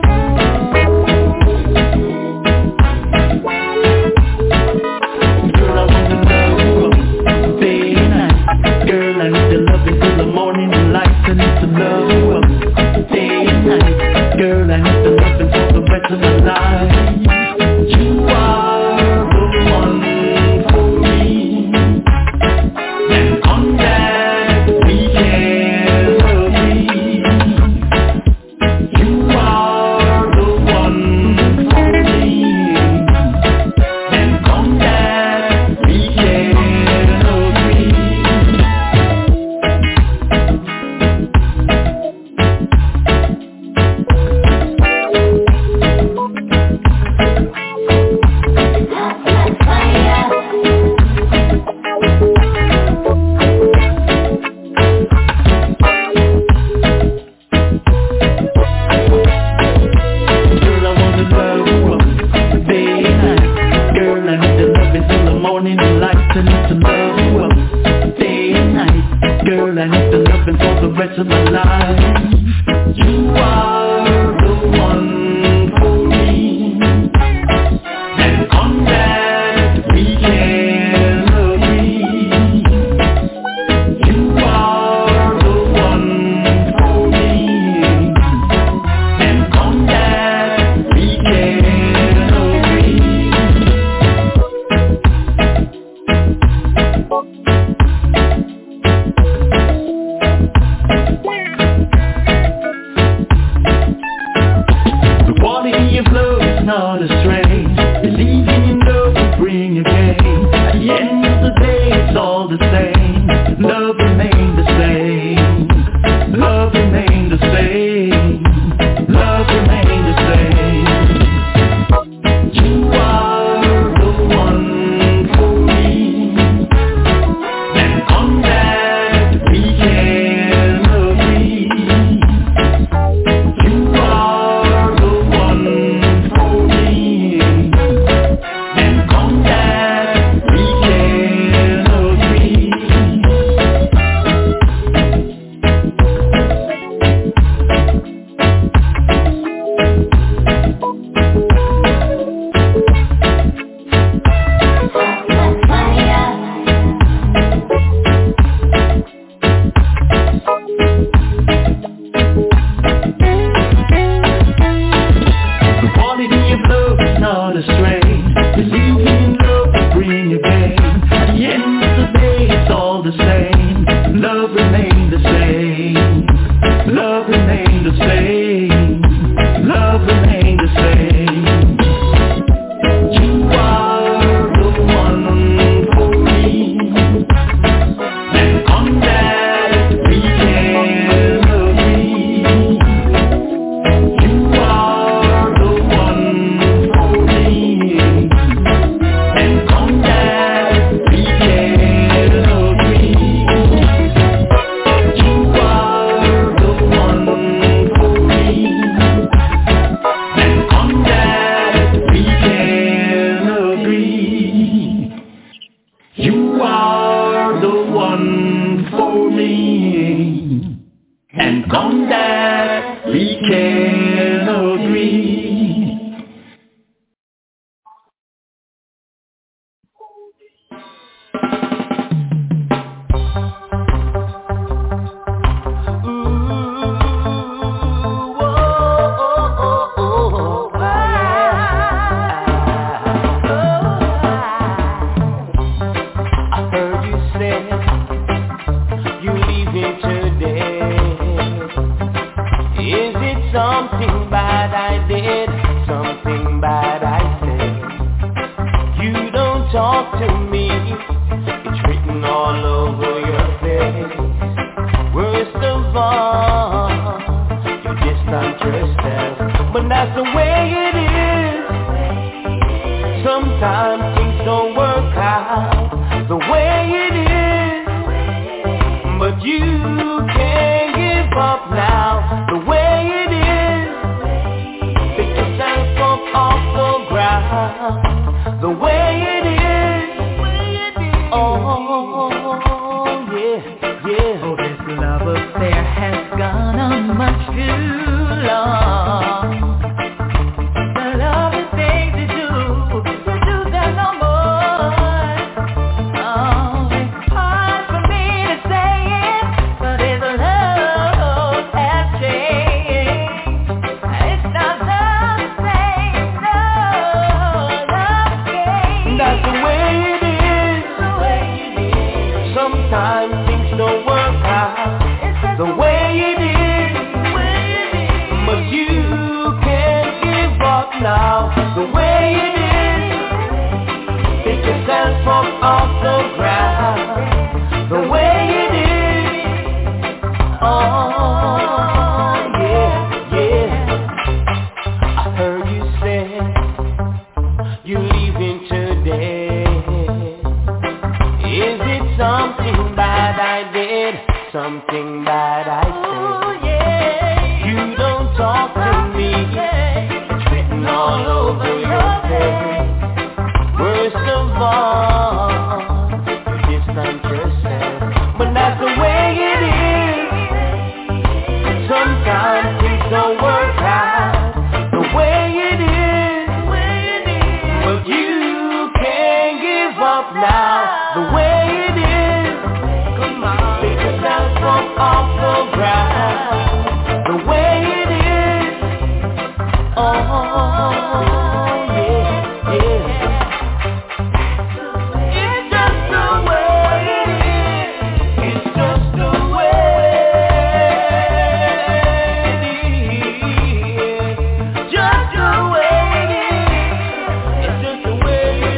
Girl, I want to love day and night. Girl, I need to love until the morning light. I need to love day and night. Girl, I need to love until the rest of my life. You are the one for me. And on that we can agree. You are the one for me. And on that we can agree. the same. Love remain the same. You are the one for me, and on that we can agree. You are the one for me, and on that we can agree. You are the one for me, and on that we can agree. You are the one for me, and on that we can agree. I heard you say you leaving today. Is it something bad I did? Something bad I said? You don't talk to me. It's written all over your face. Worst of all, you distance yourself. But that's the way it is. Sometimes things don't work out the way it is. But you can't give up now the way it is. Pick yourself up off the ground the way it is. Oh, yeah, yeah. Oh, this love affair has gone on much too long. The love is things to do, you do that no more. Oh, it's hard for me to say it, but his love has changed. It's not the same, no, no game. That's the way it is. The way it is. Sometimes things don't work out It's just the way it is. way it is. But you can't give up now the way it is. Pick yourself up off the ground the way it is. Oh, yeah, yeah. I heard you say you leaving today. Is it something bad I did? Something bad I said? Oh, yeah. You don't talk to me. It's written all over your face. Worst of all, you distance yourself. But that's the way it is. Sometimes things don't work out the way it is. But you can't give up now the way it is. Come on, pick yourself up off the ground the way it is. Oh, yeah, yeah. It's just the way it is. It's just the way it is. Just the way it is. It's just the way it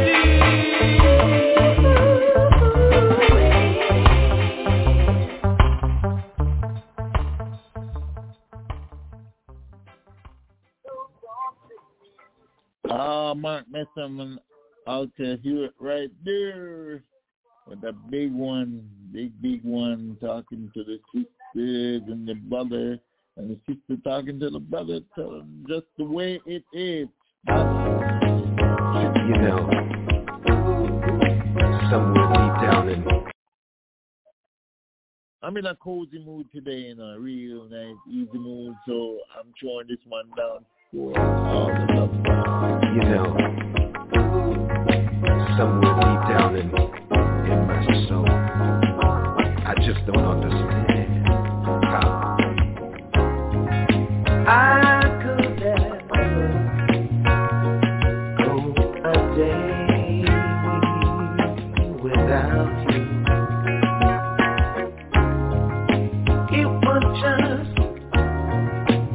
Ah, Mark Messerman out to hear it right there with a big one, big, big one talking to the sisters and the brother, and the sister talking to the brother, tell them just the way it is. You know, somewhere deep down in I'm in a cozy mood today, in a real nice, easy mood, so I'm throwing this one down for all the love. you know, somewhere deep down in, in my soul, I just don't understand how I could never go a day without you. It was just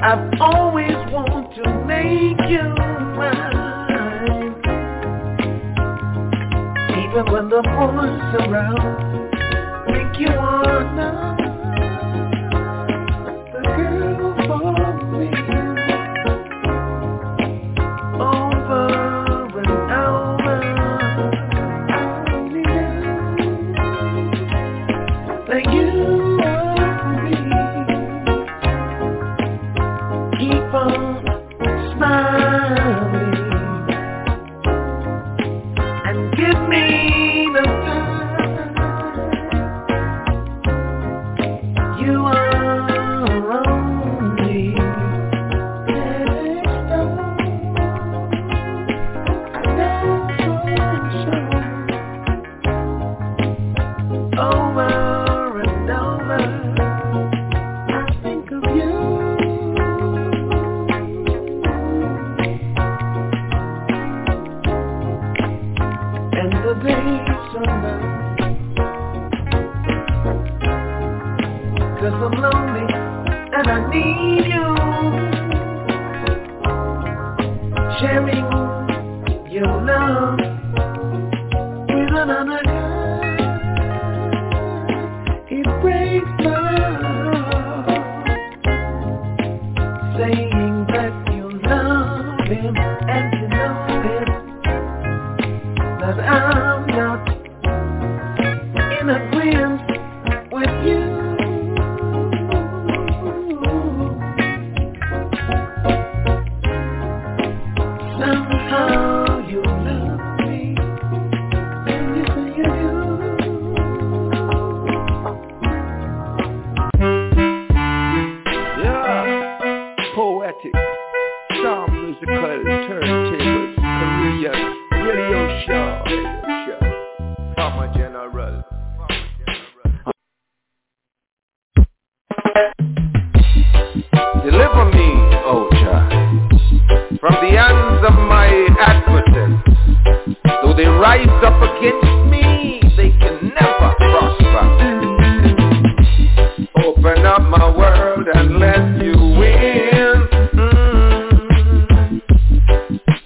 I've always wanted to make you mine. Even when the boys around think you are not the girl for me. Over and over, I need you, like you. Keep on smiling and give me the time. You are only next door. I know so. Over and over, I think of you. The days are long, 'cause I'm lonely and I need you. Sharing your love with another guy, it breaks my heart. Saying that you love him and you know it, that I'm not in agreement with you. Somehow you love me, and you say you do. Yeah, poetic, sound musical, turntables, Korean radio show. Farmer General. Deliver me, O Jah, from the hands of my adversaries. Though they rise up against me, they can never prosper. Open up my world and let you in. Mm.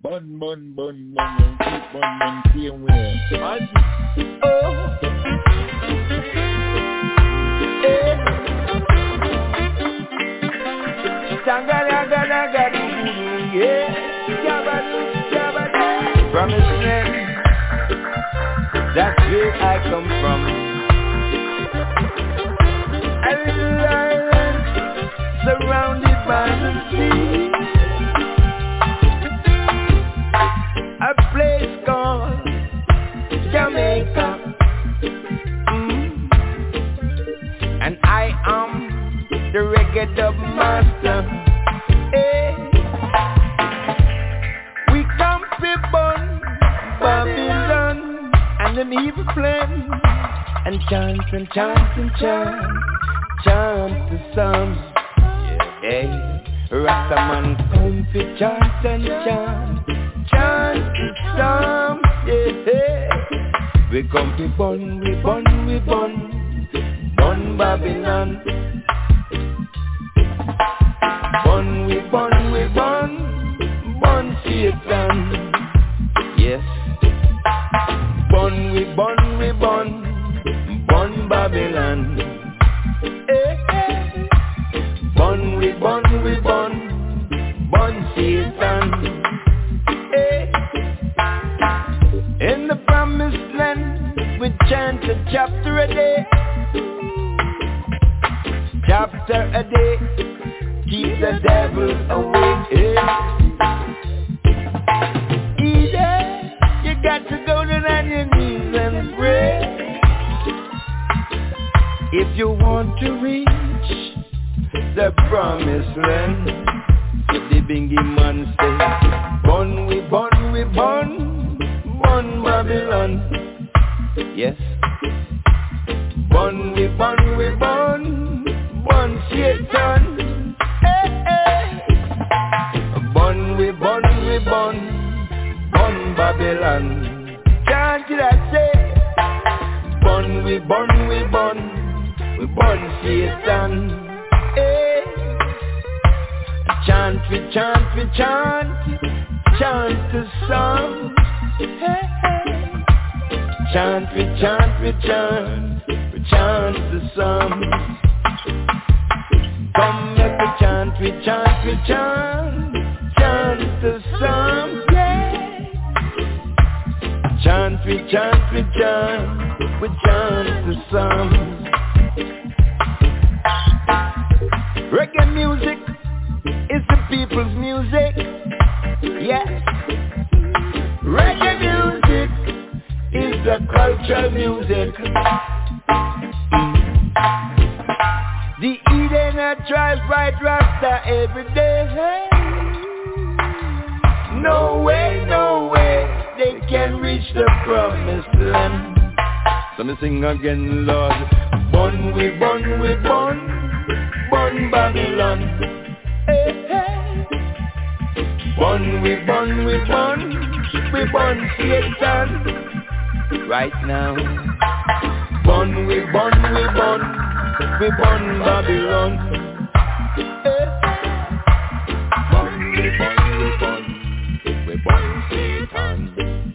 Bun, bun, bun, bun, keep bun, bun, same way. Oh. Eh. Sangalagadagadu, yeah. Jabadu, jabadu. Promised land, that's where I come from. A little island surrounded by the sea. A place called Jamaica. Mm. And I am the reggae dub master. Hey. We come to born Babylon and them evil plan. And chant and chant and chant, chant the psalms. Yeah. Rastaman come to chant and chant, chant the psalms. Yeah. We come to born, we born, we born, born Babylon. Born, we born, we born, born Satan. Yes. Born, we born, we born, born Babylon. Eh, eh. Born, we born, we born, born Satan. Eh. In the promised land, we chant a chapter a day. Chapter a day. Keep the devil away. Yeah. Either you got to go down on your knees and pray if you want to reach the promised land. If the bingy man say, born we born we born, born Babylon. Yes. Born we born we born, born Satan. Born we born we born, born Babylon. Can't you that say? Born we born we born, we born Satan. Hey. Chant we chant we chant, chant the song. Hey, hey. Chant we chant we chant, we chant the song. Come make we chant we chant we chant, chant the song, yeah. Chant we chant we chant, we chant the song. Reggae music is the people's music, yes. Reggae music is the cultural music. The Eden a drive right Rasta every day. No way, no way, they can reach the promised land. So me sing again, Lord. Born we born we born, born Babylon. Hey, hey. Born we born we born, we born Satan. Right now. Born we born we born, we born Babylon. Hey. Born we born we born, we born Satan.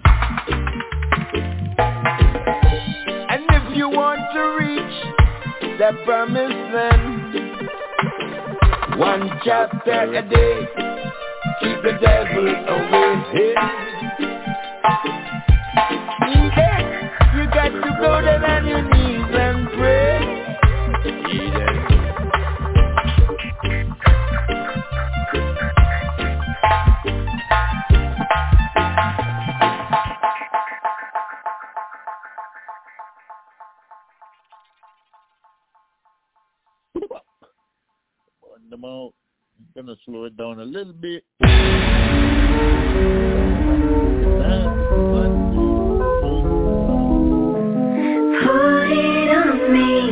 And if you want to reach the promised land, one chapter a day, keep the devil away. Yeah, you got to go down on your knees and pray. Them out. I'm gonna slow it down a little bit. Put it on me.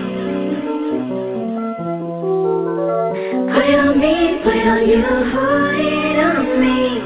Put it on me, put it on you. Put it on me.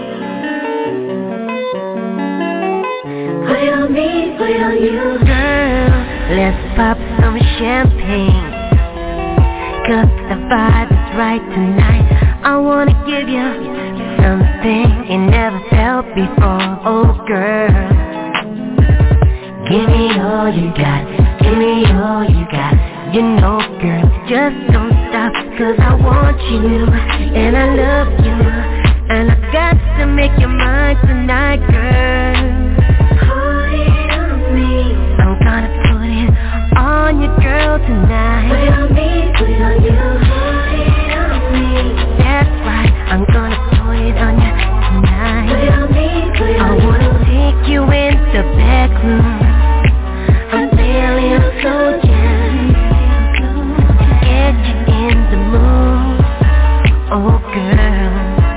Put it on me, put it on you. Girl, let's pop some champagne. Cause the vibe is right tonight. I wanna give you something you never felt before, oh girl. Give me all you got, give me all you got. You know, girl, just don't stop, cause I want you, and I love you, and I got to make you mine tonight, girl. Put it on me, I'm gonna put it on you, girl, tonight. Put it on me, put it on you. Put it on me, that's right, I'm gonna put it on you tonight. Put it on me, put it on you. I wanna take you in the back room, I'm feeling so jam, get you in the mood, oh girl.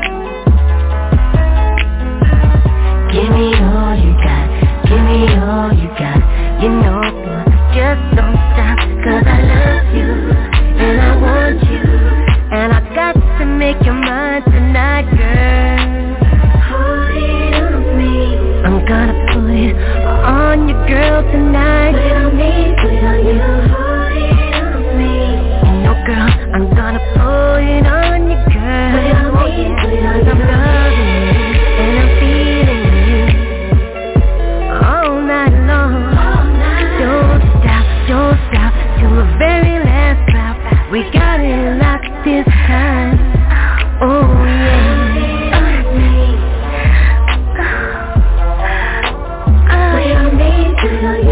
Give me all you got, give me all you got. You know, boy, just don't stop, cause I love you, and I want you, and I got to make you mine tonight, girl. Put it on me, I'm gonna put it on you, girl, tonight. Put it on me, put it on you. Put it on me, you know, girl, I'm gonna put it on you, girl. Put it on me, put it on you. I'm loving you, and I'm feeling you all night long. All night. Don't stop, don't stop, till the very last drop. We got it locked this time. Oh yeah. Put it on me, put it on you.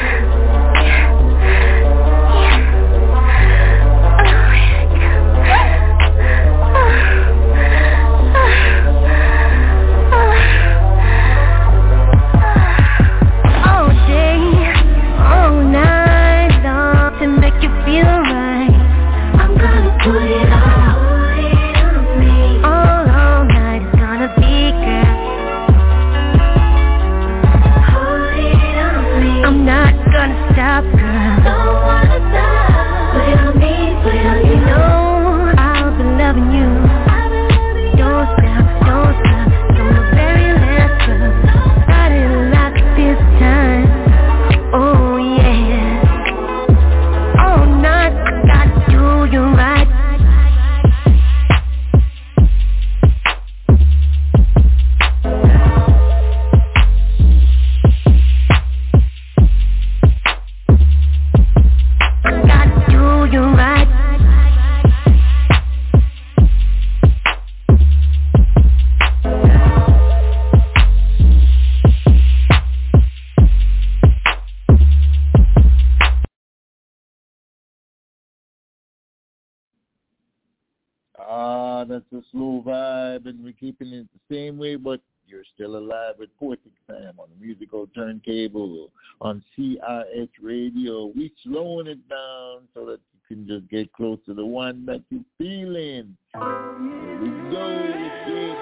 Ah, that's a slow vibe, and we're keeping it the same way, but you're still alive with Poetic Sam on the musical turntable on C R S Radio. We're slowing it down so that you can just get close to the one that you're feeling. Here we go again.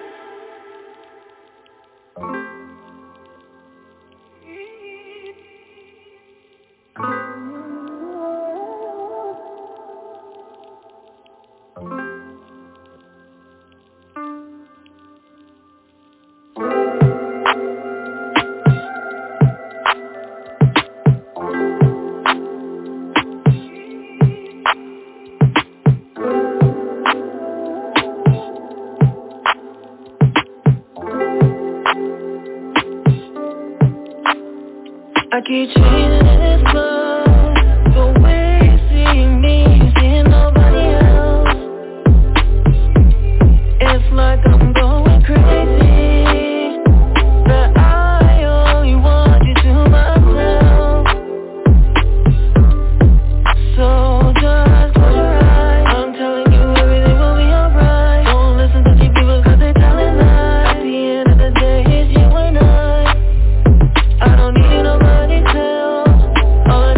I keep chasing this love, the way you see me, you see nobody else. It's like I'm going crazy, but I only want you to myself. So just close your eyes, I'm telling you everything will be alright. Don't listen to these people cause they're telling lies. At the end of the day, it's you and I. I don't need nobody else. All I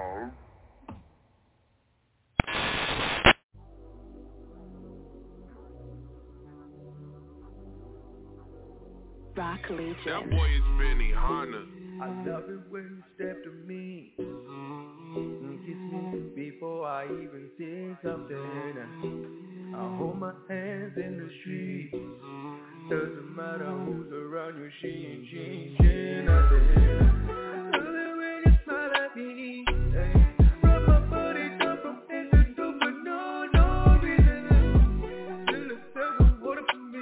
Rock Legion. That boy is Benny Hanna. I love it when you step to me and kiss me before I even say something. I hold my hands in the street. Doesn't matter who's around you, she ain't changing nothing. Love it when you smile at me. Hey. Rub my body down from head to toe for no, no reason. Till it's seven water for me.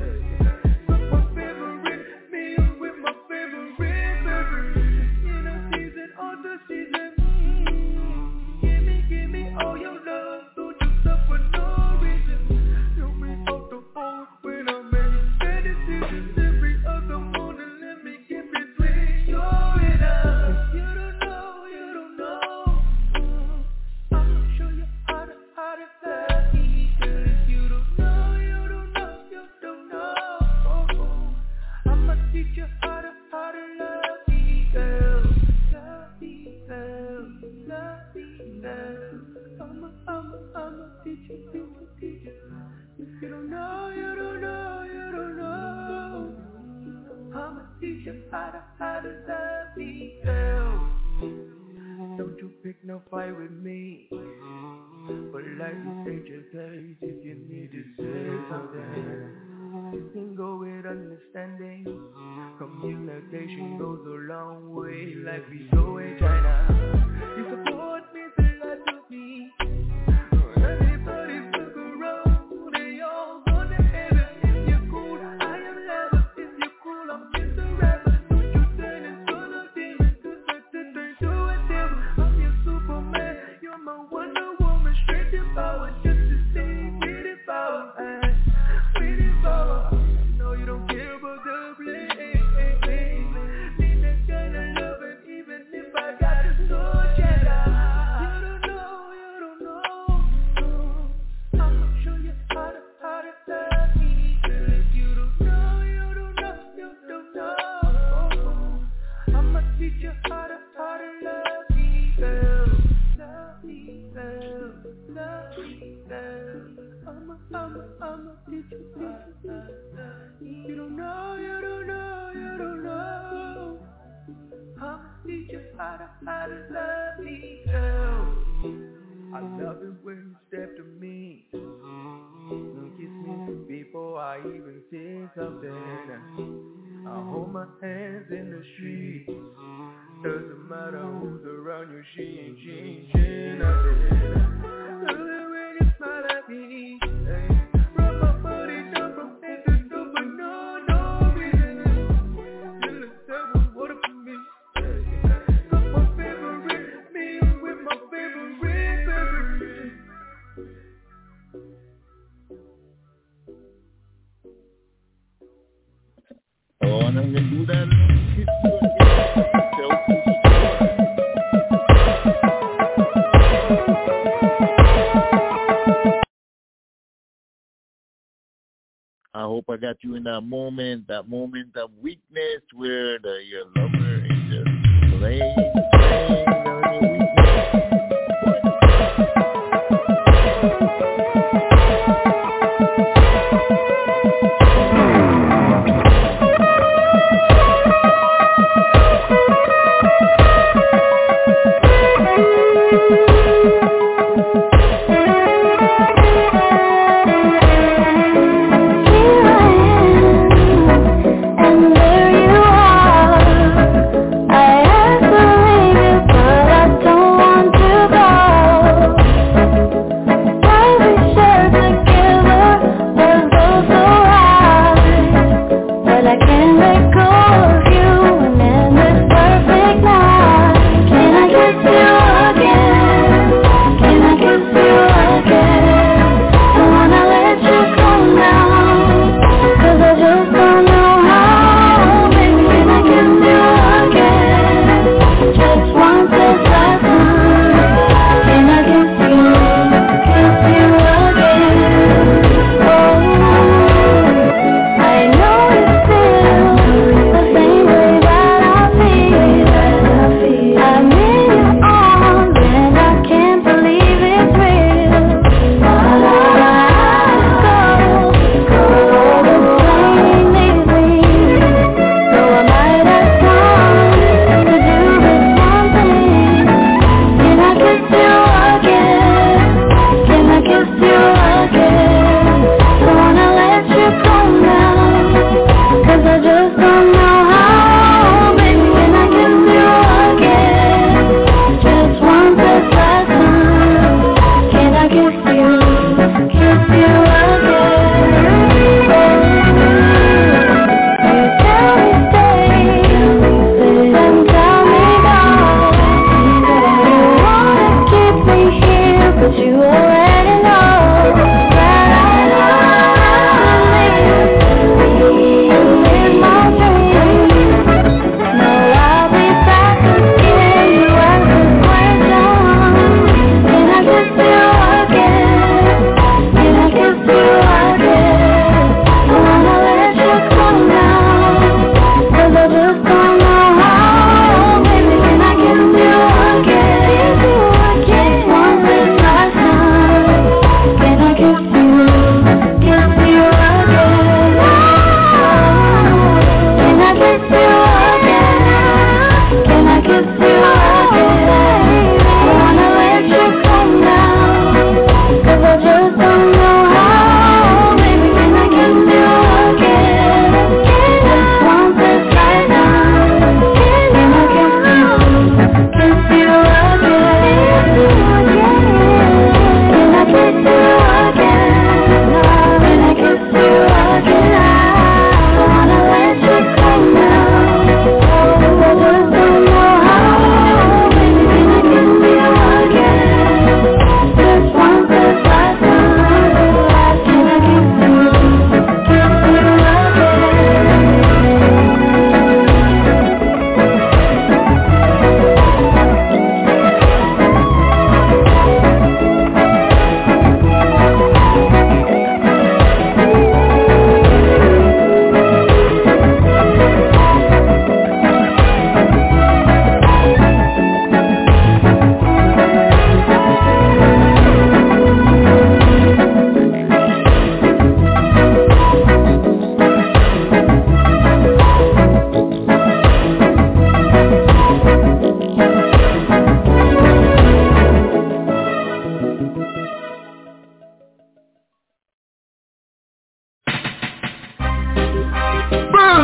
Season. Mm-hmm. Give me, give me all your love. Don't you suffer no reason. Tell me out the phone when I make bad decisions every other morning. Let me get between your and us. You don't know, you don't know. Mm-hmm. I'll show you how to, how to love me. Girl, if you don't know, you don't know, you don't know. Oh, oh. I'ma teach you how to, how to love me, girl. Love me, girl, love me, girl. I'ma, I'ma, I'ma teach you, teach you, teach you. If you don't know, you don't know, you don't know. I'ma teach you how to, how to love me, girl. Don't you pick no fight with me. But like you state your case, if you need to say something, you can go with understanding. Communication goes a long way, like we go in China. You support me, say that to me. Everybody look around, they all want to heaven. If you're cool, I am level. If you're cool, I'm just a rapper. Don't you turn into a demon, turn to a devil. I'm your Superman, you're my Wonder Woman. Straight to power, just to stay with it power, with it power. No, you don't care about the blame. Teach you how to, how to love me, girl. Love me, girl. Love me, girl. I'ma, I'ma, I'ma teach you, teach you, teach you. You don't know, you don't know, you don't know. I'ma teach you how to, how to love me, girl. I love it when you step to me and kiss me before I even say something. I hold my hands in the street. Doesn't matter who's around you, she ain't changing nothing. Love it when you smile at me. Hey. Rub my body down from head to toe for no, no reason. Till it's seven water for me. Hey. Got my favorite meal with my favorite beverage. Oh, and I'm gonna do that. I hope I got you in that moment, that moment of weakness where the, your lover is just playing, playing on your weakness. And there you are, I ask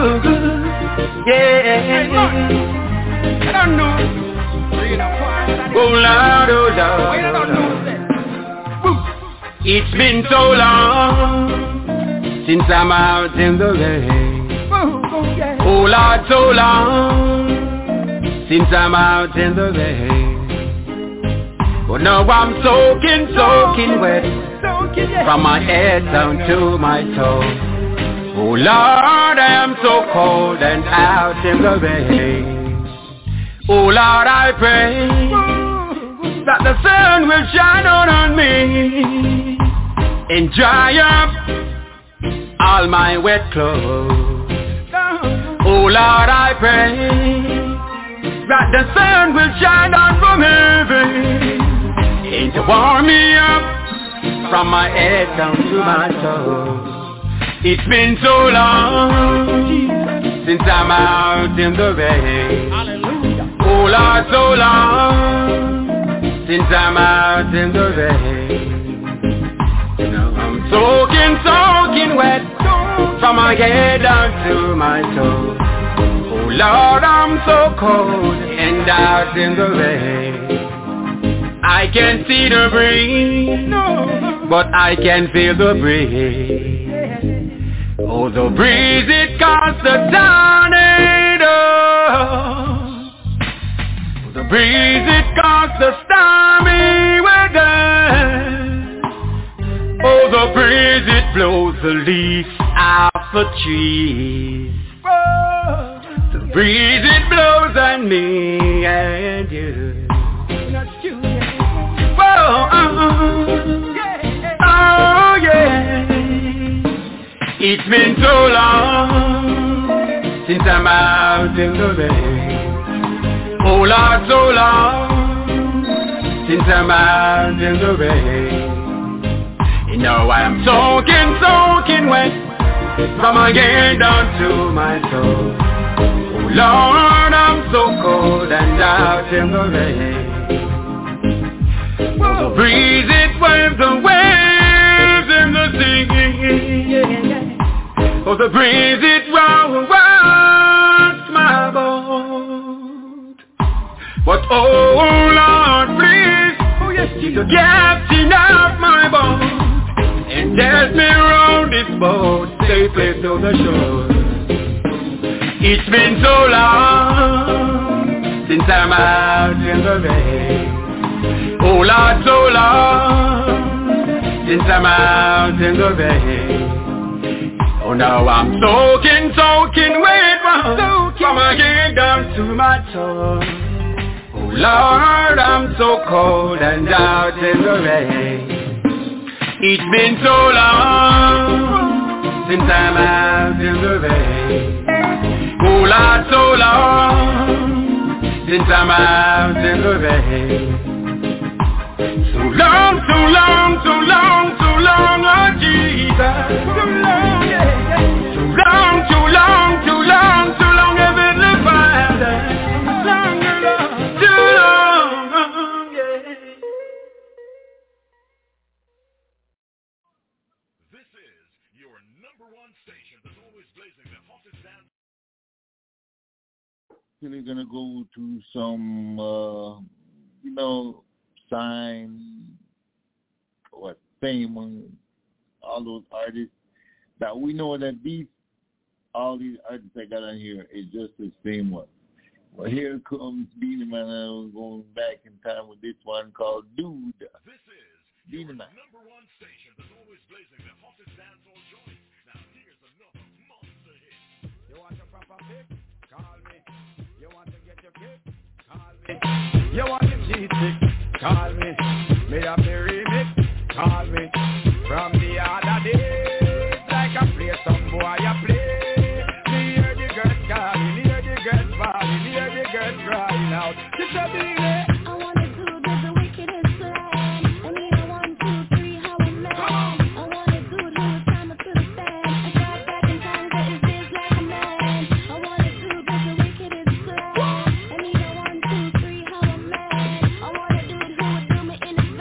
Yeah. I don't know. Oh Lord, oh Lord, oh Lord. It's been so long since I'm out in the rain. Oh Lord, so long since I'm out in the rain. But now I'm soaking, soaking wet from my head down to my toes. Oh Lord, I am so cold and out in the rain. Oh Lord, I pray that the sun will shine out on me and dry up all my wet clothes. Oh Lord, I pray that the sun will shine down from heaven and to warm me up from my head down to my toes. It's been so long since I'm out in the rain. Oh Lord, so long since I'm out in the rain. Now I'm soaking, soaking wet from my head down to my toes. Oh Lord, I'm so cold and out in the rain. I can't see the breeze, but I can feel the breeze. Oh, the breeze, it caused the tornado. The breeze, it caused the stormy weather. Oh, the breeze, it blows the leaves off the trees. The breeze, it blows on me and you. Oh, oh, yeah. It's been so long since I'm out in the rain. Oh Lord, so long since I'm out in the rain. You know I'm soaking, soaking wet from my head down to my toes. Oh Lord, I'm so cold and out in the rain. Oh, the breeze, it waves the waves in the sea. Oh, the breeze, it rocks my boat. But oh Lord, please, oh yes, keep the captain of my boat and get me round this boat safely to the shore. It's been so long since I'm out in the rain. Oh Lord, so long since I'm out in the rain. Oh now I'm soaking, soaking wet from my head down to my toes. Oh Lord, I'm so cold and out in the rain. It's been so long since I'm out in the rain. Oh Lord, so long since I'm out in the rain. So long, so long, so long, so long, oh Jesus. So long, yeah, yeah. Too long, too long, too long, too long, Heavenly Father. Long, too long, yeah. This is your number one station that's always blazing the hottest dance. We're gonna go to some, uh, you know, Sign, what, Fame, all those artists that we know that these, all these artists I got on here is just the same one. Well, here comes Beenie Man, and I was going back in time with this one called Dude. This is Beenie your Man. number one station that's always blazing the hottest dancehall joint. Now here's another monster hit. You want a proper pick? Call me. You want to get your kick? Call me. You want a cheat pick? Call me, me have the remix, call me. From the other days, like I play some boy I play. Me hear the girls calling, hear the girls falling, hear the girls crying out. It's a baby. I wanna do the wickedest plan. I need a one, two, three, how I'm mad. I wanna do the time to the fan. I got back in time that is this like a man. I wanna do the wickedest plan. I need a one, two, three, how I'm mad. I wanna do it, who would do me in the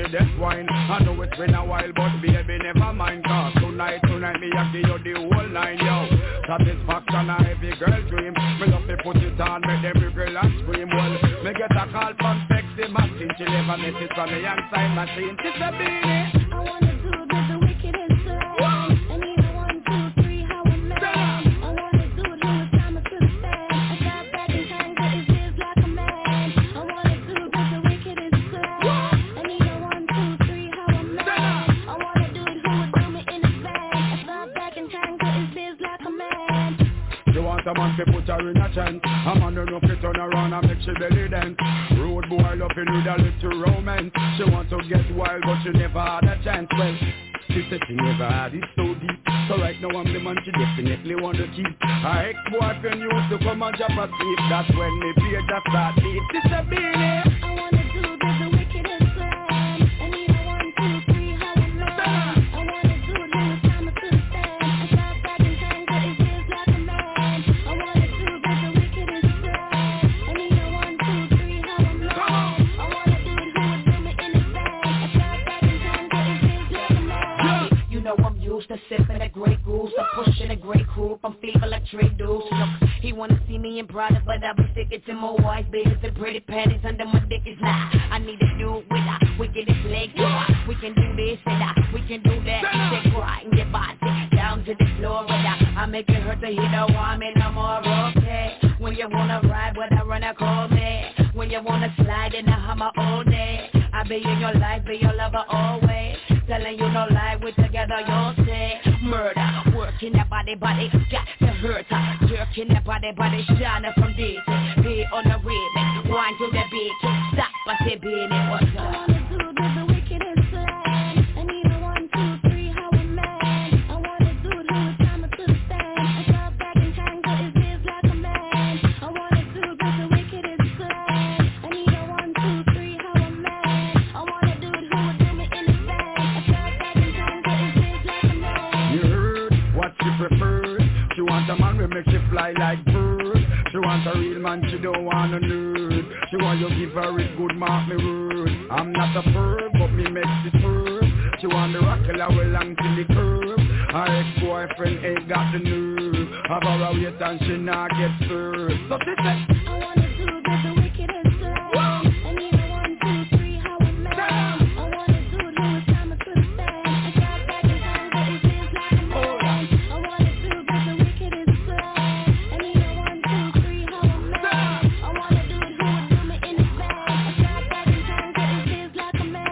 death wine. I know it's been a while, but baby, never mind. Cause tonight, tonight, me I give you the whole line, yo. Satisfaction a every girl dream. Me love me put it on, make them girl and scream. Well, me get a call from sexy machine. She never miss it from me and sign machine. She's a beanie. I wanna do the, the wickedest slang. And even one, two, three, how I'm mad. I wanna do it when it's time to feel the fan. I got back in time, but it feels like a man. I wanna do the, the wickedest slang. And even one, two, three, how I'm mad. I wanna do it who would do me in the van. I got back in time, but it feels like a man. She want a man to put her in a chance. A man don't know if turn around and make she belly dance. Road boy loving with a little romance. She want to get wild but she never had a chance. Well, she said she never had it so deep. So right now I'm the man she definitely want to keep. Her ex-boyfriend used to come and drop asleep. That's when me page just start beat. She's a beanie. I wanna do the, the wickedest slang. And even one, two, three, how I'm mad. I wanna do it when it's time to feel the fan. I got back in time, but it feels like a man. I wanna do the, the wickedest slang. And even one, two, three, how I'm mad. I wanna do it who would do me in the van. I got back in time, but it feels like a man. You know I'm used to sipping a Grey Goose, I'm pushing a Grey Coupe, I'm feeble like Trey Deuce. Look, he wanna see me in Prada, but I be sticking to my white babies and pretty panties under my dick is nah. I need a new with a wickedest leg. We can do this and that, we can do that. Take right and get body down to the floor with that. I make it hurt to hit a woman, I'm all okay. When you wanna ride, when I run, I call me. When you wanna slide in the Hummer all day, I be in your life, be your lover always. Telling you no lie, we together you'll say murder, working that body, body, got to hurt her. Jerking that body, body, shining from this. Be on the rhythm, wind to the beat. Stop, I say, being it was I wanna do the, the wickedest slang. And even one, two, three, how I'm mad. I wanna do it when it's time to feel the fan. I got back in time, but it feels like a man. I wanna do the, the wickedest slang. And even one, two, three, how I'm mad. I wanna do it who would do me in the van. I got back in time, but it feels like a man. You heard what she preferred. She want a man who make she fly like bird. She want a real man, she don't want a nerd. She want you give her a good mark, me word. I'm not a perv, but me makes it perv. She want the rock till I will long till the curve. Her ex-boyfriend ain't got the nerve. Have her a wait and she not get served. So she said, I wanna do the, the wickedest slang. And even one, two, three, how I'm mad. I wanna do it when it's time to feel the fan. I got back in time, but it feels like a man. I wanna do the, the wickedest slang. And even one, two, three, how I'm mad. I wanna do it who would do me in the van. I got back in time, but it feels like a man.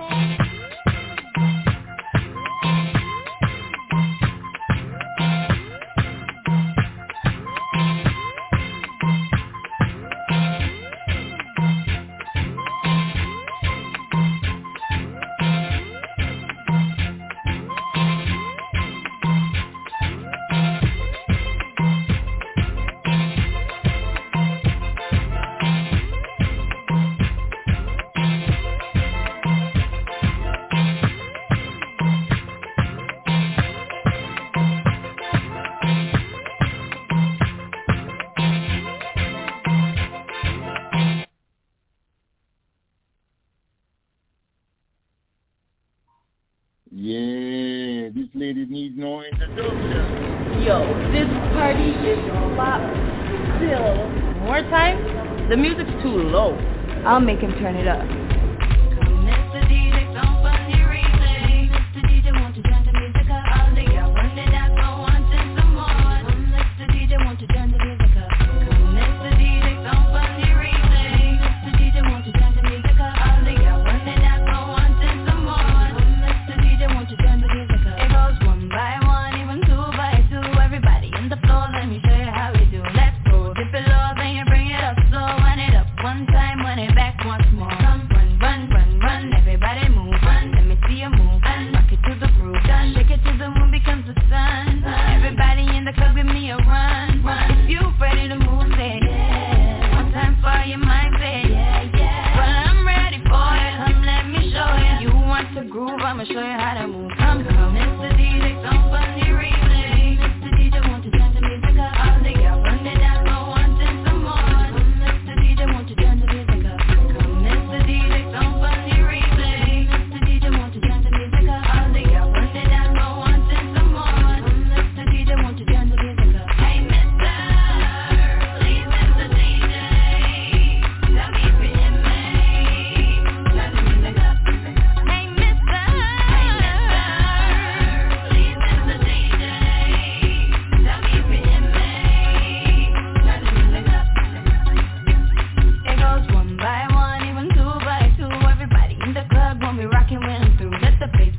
Yeah, this lady needs no introduction. Yo, this party is pop still. More time? The music's too low. I'll make him turn it up.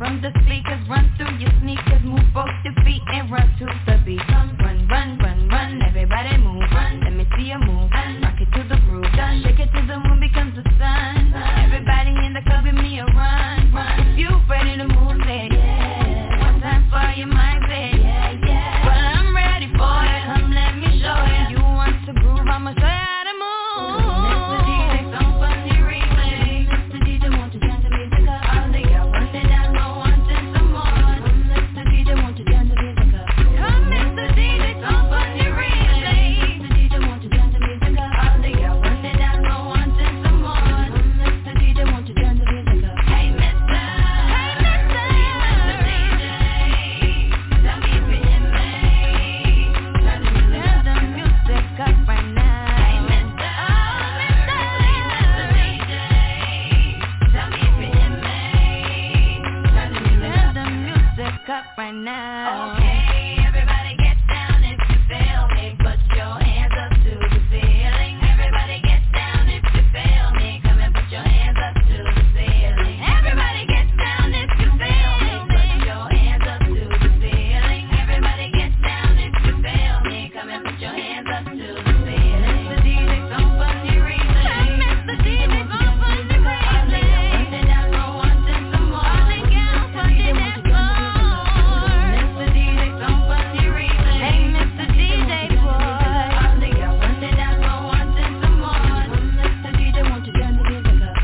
from the speakers, run through your sneakers, move both your feet and run to the beat. Run, run, run, run, run, everybody move. Run, let me see you move. Rock it to the groove. Shake it till the moon becomes the sun. Everybody in the club, give me a run. If you ready to move, say yeah. One time for your mind, say yeah, yeah. Well, I'm ready for it. Come, let me show you. You want to groove, I'ma show you how to move. Mister D J, some funny replay. Mister D J, won't you turn the music up? All the y'all want it down low, wanting some more. Mister D J, won't you turn the music up? Come, Mister D J, some funny replay. Mister D J, won't you turn the music up? All the y'all want it down low, wanting some more. Mister D J, won't you turn the music up? Hey, Mister, hey, Mister, Mister D J, tell me if you hear me. Turn the music up right now. Hey, Mister, oh, Mister, Mister D J, tell me if you hear me. Turn the music up right now. Okay, everybody get down if you feel me. Put your hands up to the ceiling. Everybody get down if you feel me. Come and put your hands up to the ceiling. Everybody get down if you feel me. Put your hands up to the ceiling. Everybody get down if you feel me. Come and put your hands up to the ceiling. Mister D J, some funny replay. Mister D J, some funny replay. Put it down low, wanting some more. All the girls put it down low. Mister D J, some funny replay. Hey, Mister D J boy. All the girls put it down low, wanting some more. Mister D J, won't you turn the music up?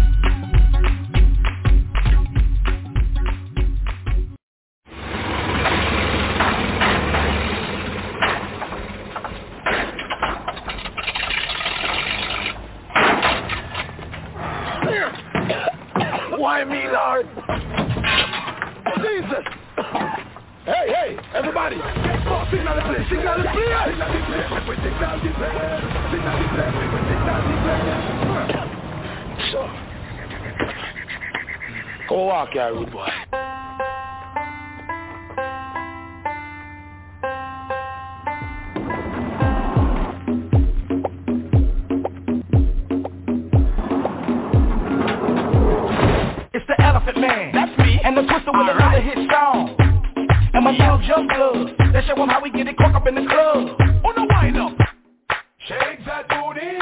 Why me, Lord? Jesus! Hey, hey, everybody! Signal the place, signal the place! So, go walk here, rude boy. It's the Elephant Man, that's me, and the Twister with another hit song. And my dog Young Blood, they show them how we get it crunk up in the club. On the wind up, Shake that booty,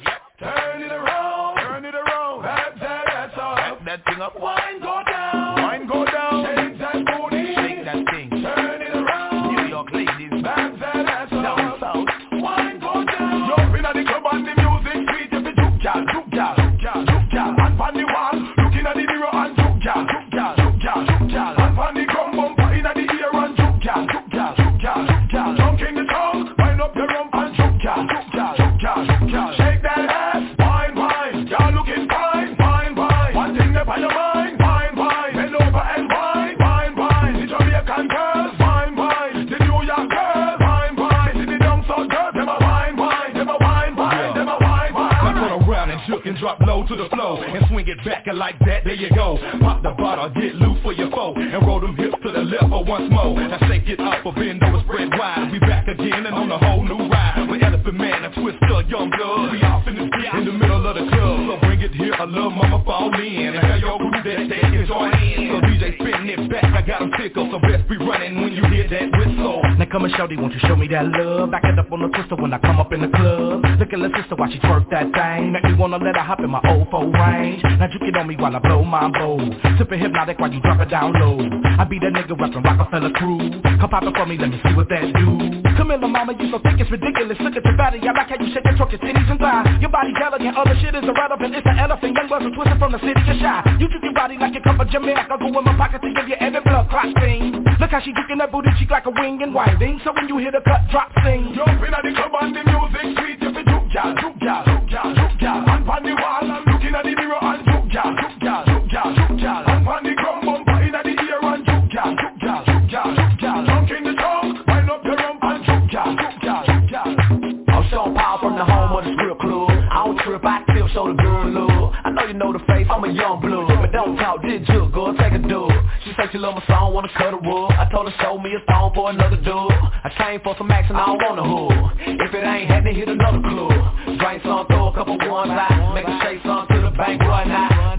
turn it around, turn it around, back that ass up, back that thing up, wine go down, wine go down, shake that booty, shake that thing, turn it around, New York ladies, back that ass up, down south, wine go down, jump in at the club and the music sweet, if you juke jal, juke jal, juke jal, juke jal, and on the wall, looking at the mirror and juke jal, juke jal, juke jal, juke jal, and on the drum bumper in at the ear and juke jal, juke jal, juke jal, juke jal, jump in the tongue, wind up your rump and juke jal, juke jal, juke jal, juke jal, shake that ass, wine, wine, y'all looking fine, fine, fine, one thing up on your mind, fine, fine, bend over and wine, wine, wine, the Jamaican girls, wine, wine, the New York girls, wine, wine, the down south girls, them a wine, wine, them a wine, wine, them a wine, wine. I turn around and shook and drop low to the floor and swing it back and like that, there you go. Pop the bottle, get loose for your foe and roll them hips to the left for once more. Now shake it up or bend over, spread wide. We back again and on a whole new ride. With Elephant Man and Twister, Young Blood. We off in the in the middle of the club. So bring it here, I love mama fall in. And tell your crew that they can join in. So D J spin it back, I got them tickled. So best be running when you hear that whistle. Now come and shorty, won't you show me that love? Back it up on the Twister when I come up in the club. Look at the sister while she twerk that thing. Make me wanna let her hop in my old four range. Now you get on me while I blow my bowl. Sippin' hypnotic while you drop it down low. I be that nigga rapping Rockefeller crew. Come pop it for me, let me see what that do. Come here, mama, you so thick it's ridiculous. Look at your body, I like how you shake and truck your titties and thighs. Your body elegant, other shit is irrelevant. It's an elephant, young buzzing twisted from the city of shy. You juke your body like you come from Jamaica. Go in my pocket to give you every blood clot thing. Look how she juking that booty cheek like a wing and winding. So when you hear the cut drop sing. Jump in at the club and the music sweet. If you juke jal, juke jal, juke jal, juke jal. And on the wall, looking at the mirror and juke jal, juke jal, juke jal, juke jal. And on the drum bumper in at the ear and juke jal, juke jal, juke jal, juke jal. Jump in the tongue, wind up your rump and juke jal, juke jal, juke jal. I'm Sean Powell from the home of the strip club. I don't trip, I still show the girl love. I know you know the face, I'm a young blood. But don't talk, did you, girl, take a dub. She said she love my song, wanna cut a wood. I told her show me a song for another dub. I came for some action, I don't want a hood. If it ain't happening, hit another club. Drink some, throw a couple ones out. Make a shake some to the bank, run high. But I'm straight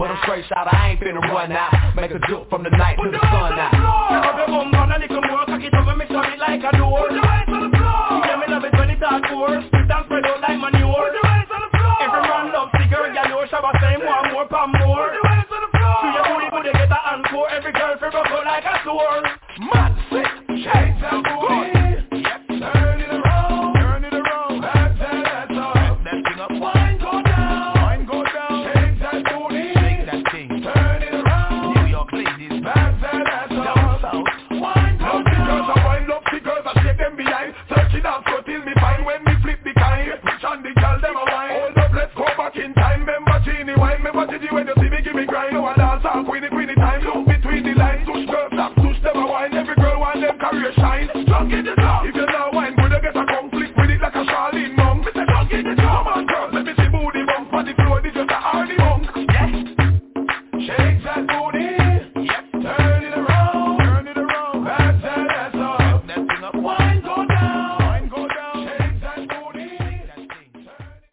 money shot, I ain't finna run out. Make a joke from the night to the sun out. Up your bum down a little more, cock it up and me shove it like a door. Put your hands on the floor. Yeah, me love it when it's hardcore. Spit and spread out like manure. Put your hands on the floor. Every man loves the girl, yeah, you shabba same one more, pam more. Put your hands on the floor. Do your booty, booty get a encore. Every girl feel go like a sword. Mad sick, shakes and booty. Yep, turn it around, turn it around. Back that ass up, that thing up. Wine go down, wine go down. Shake that booty, shake that thing. Turn it around, New York ladies. Back that ass up, down south. Wine go down. Love the girls, I wine love the girls, I shake them behind. Searching out so till me find when me flip the kind. Rich and the girl, them a wine. Hold up, let's go back in time. Remember Genie wine, remember Gigi when you see me give me grind. No one dance out, Queenie, Queenie time. Look between the lines, touch girls, stop, touch them a wine. Every girl want them career shine. Drunk in the top. If you not wine, good, you get a conflict with it like a Charlene monk. Me say drunk in the top. Come on, girls, let me see booty bump on the floor. This just a hardy monk. Yes. Shake that booty. Yep. Turn it around. Turn it around. Back that ass up. That thing up. Wine go down. Wine go down. Shake that booty. That thing.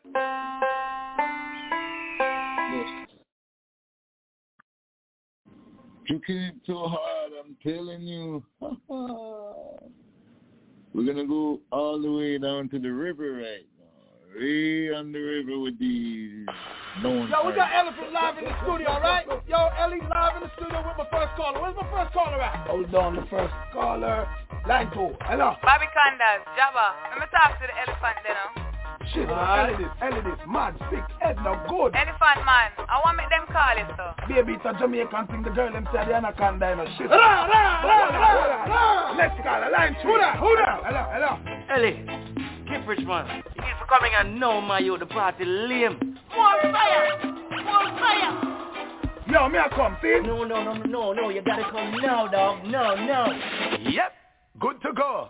You came so hard, I'm telling you. We're going to go all the way down to the river right now. Way on the river with these known Yo, we got Elephant live in the studio, right? Yo, Ellie live in the studio with my first caller. Where's my first caller at? Hold on, the first caller. Line two. Hello. Bobby Condas, Jabba. Let me talk to the elephant then, huh? Shit, Alright. Ellie this, Ellie this, mad, sick, head now good. Elephant man, I want make them call it, sir. Baby, it's a Jamaican thing, the girl them say the anaconda, you know, shit. Ra, ra, ra, ra, ra. Next caller, line two. Who that, who that? Hello, hello. Ellie, keep rich man. You need for coming and know my you the party lame. More fire! More fire! Yo, me I come, see? No, no, no, no, no, you gotta come now, dog. No, no. Yep, good to go.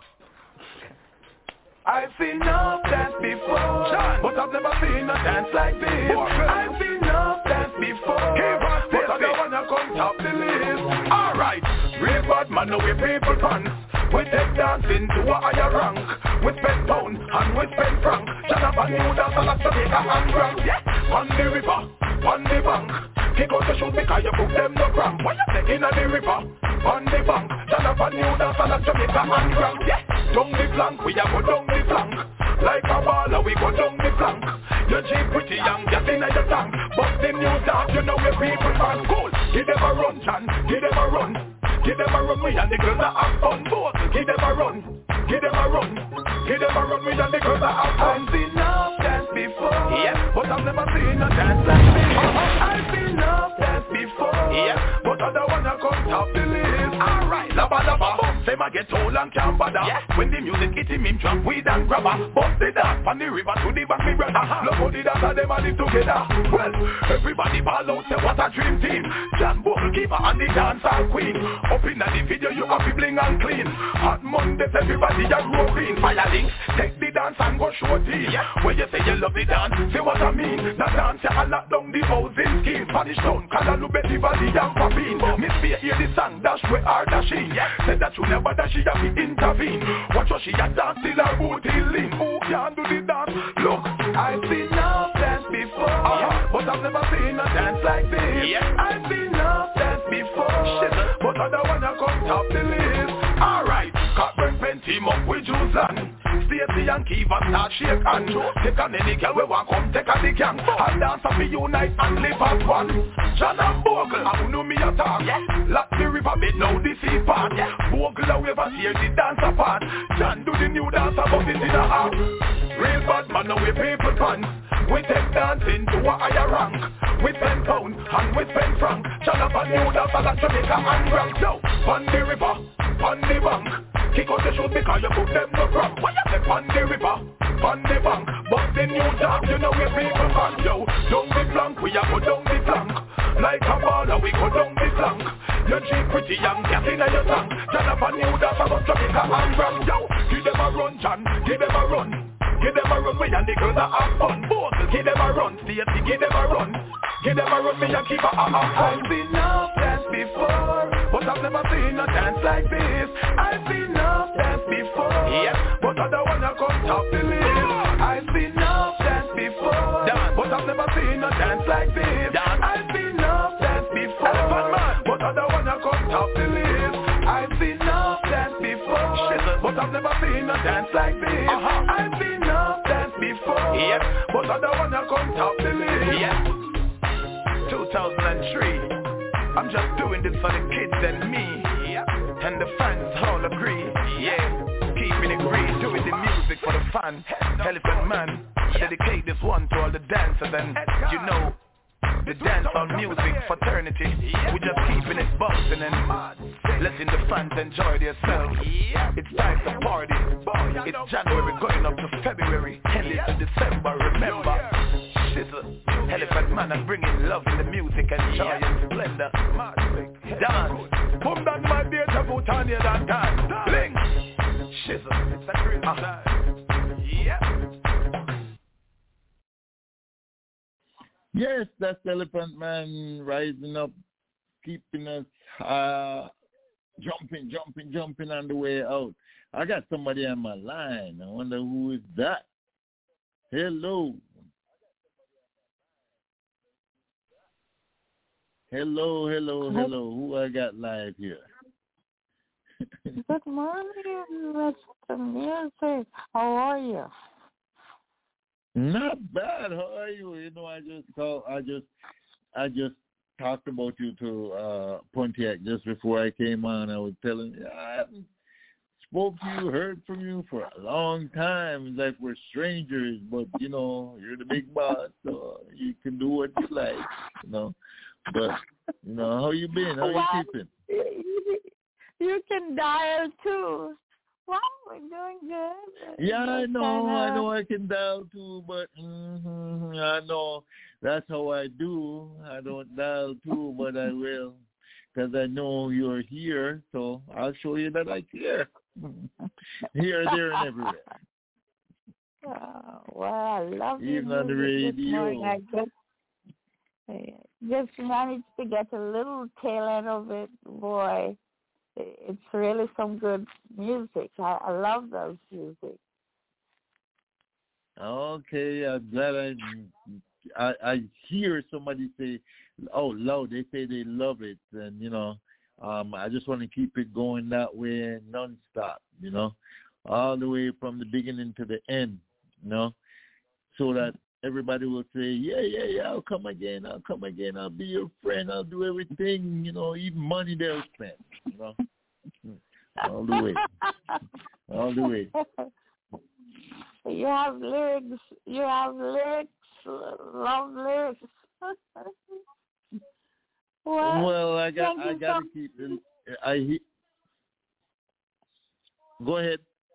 I've seen enough dance before, but I've never seen a dance like this. I've seen enough dance before, but I don't wanna come top the list. Alright, real bad man, no we people pants. We take dancing to a higher rank. We spend pound and we spend franc. Jonathan New dance and that's Jamaica and Grand. Yeah, on the river, on the bank. Kick out the shoes because you put them no cramp. What you taking on the river, on the bank. Jonathan New dance and that's Jamaica and Grand. Yeah, down the flank, we a go down the flank. Like a baller, we go down the flank. You're cheap, pretty young, just in your tank. But the new dance, you know where people can cool. Give them a run, John, give them a run. Give them a run, me and the girls that have fun. Both, give them a run, give them a run. Give them a run, me and the girls that have fun. I've seen enough dance before, yeah, but I've never seen a dance like this. I've seen enough dance before, yeah, but I don't wanna come top the list. Alright, laba laba, say my get old and can't bother. Yeah. When the music hit him, him drunk weed and grabber. Bust the dance from the river to the back, me brother. Uh-huh. Look how the dance and them a live together. Well, everybody ball out, say what a dream team. John Bull keeper and the dancer queen. Up in the video, you have to bling and clean. Hot Mondays, everybody a roving. Fire links, take the dance and go show team. Yeah. When you say you love the dance, say what I mean. The dance, you lock down the housing scheme. Spanish town, Kalalu, Betty Valley, and Papine. Miss Faye hear the song, dash where are dashing. Yeah. Said that you never dash, she have to intervene. Watch how she a dance till her booty lean. Who can do the dance? Look, I've seen enough dance before, uh-huh. But I've never seen a dance like this. Yeah. I've seen enough dance before, shit, but I don't wanna come top the list. Alright, Cockburn pen team up with Juzan. Stacey and Kiva start shake and take on any girl we want come take a the gang. And dance and be unite and live as one. John and Bogle, I know me a talk. Lock the river bed now the sea part. Bogle a wave and tear the dance apart. John do the new dance about it in a heart. Real bad man now we people pants. We take dancing to a higher rank. We spend pound and we spend franc. John up a new dance and Jamaica and Grand. Now, on the river, on the bank. Kick out the shoes because you put them no cramp. When you say on the river, on the bank. But the new dance, you know we people fan. Yo, down the flank, we a go down the flank. Like a baller, we go down the flank. You're cheap, pretty young, cat in your tank. John up a new dance about Jamaica and Grand. Yo, give them a run, John, give them a run. Give them a run, me and the girls that have fun. Both, give them a run, Stacey, give them a run. Give them a run, me and keep a ha ha fun. I've seen enough dance before, but I've never seen a dance like this. I've seen enough dance before, yeah, but I don't wanna come top the list. I've seen enough dance before, but I've never seen a dance like this. I've seen enough dance before. me no dance like this. Uh-huh. I've been off dance before, yep. But I don't wanna come top the list. Yeah. two thousand three, I'm just doing this for the kids and me, yep. And the fans all agree, yeah. Keeping it real, doing the music for the fun. Elephant Man, I dedicate this one to all the dancers and you know, the dance on music fraternity. We just keeping it bumping and letting the fans enjoy themselves. It's time to party. It's January going up to February, heading to December. Remember, Shizzle, Elephant Man, and bringing love in the music and joy and splendor. Dance, boom, that my deja vu, Tanya, that time. Blink, Shizzle, it's a great time. Yeah. Yes, that's Elephant Man rising up, keeping us uh, jumping, jumping, jumping on the way out. I got somebody on my line. I wonder who is that. Hello. Hello, hello, hello. Who I got live here? Good morning, Mister Music. How are you? Not bad. How are you? You know, I just call. I just, I just talked about you to uh, Pontiac just before I came on. I was telling you I haven't spoke to you, heard from you for a long time. It's like we're strangers, but you know, you're the big boss, so you can do what you like. You know, but you know, how you been? How well, you keeping? You can dial too. Well, we're doing good. Yeah, I know, I know I can dial too, but mm-hmm, I know that's how I do. I don't dial too, but I will, because I know you're here, so I'll show you that I care. Here, there, and everywhere. Oh, well, I love you. Even on the radio. I just, I just managed to get a little tail end of it, boy. It's really some good music. I, I love those music. Okay, I'm glad I, I I hear somebody say, "Oh, loud." They say they love it, and you know, um, I just want to keep it going that way, nonstop. You know, all the way from the beginning to the end. You know, so that everybody will say, "Yeah, yeah, yeah. I'll come again. I'll come again. I'll be your friend. I'll do everything. You know, even money they'll spend. You know, all the way, all the way." You have lyrics. You have lyrics. Love lyrics. well, well, I got. I got to so- keep it. I. He, go ahead.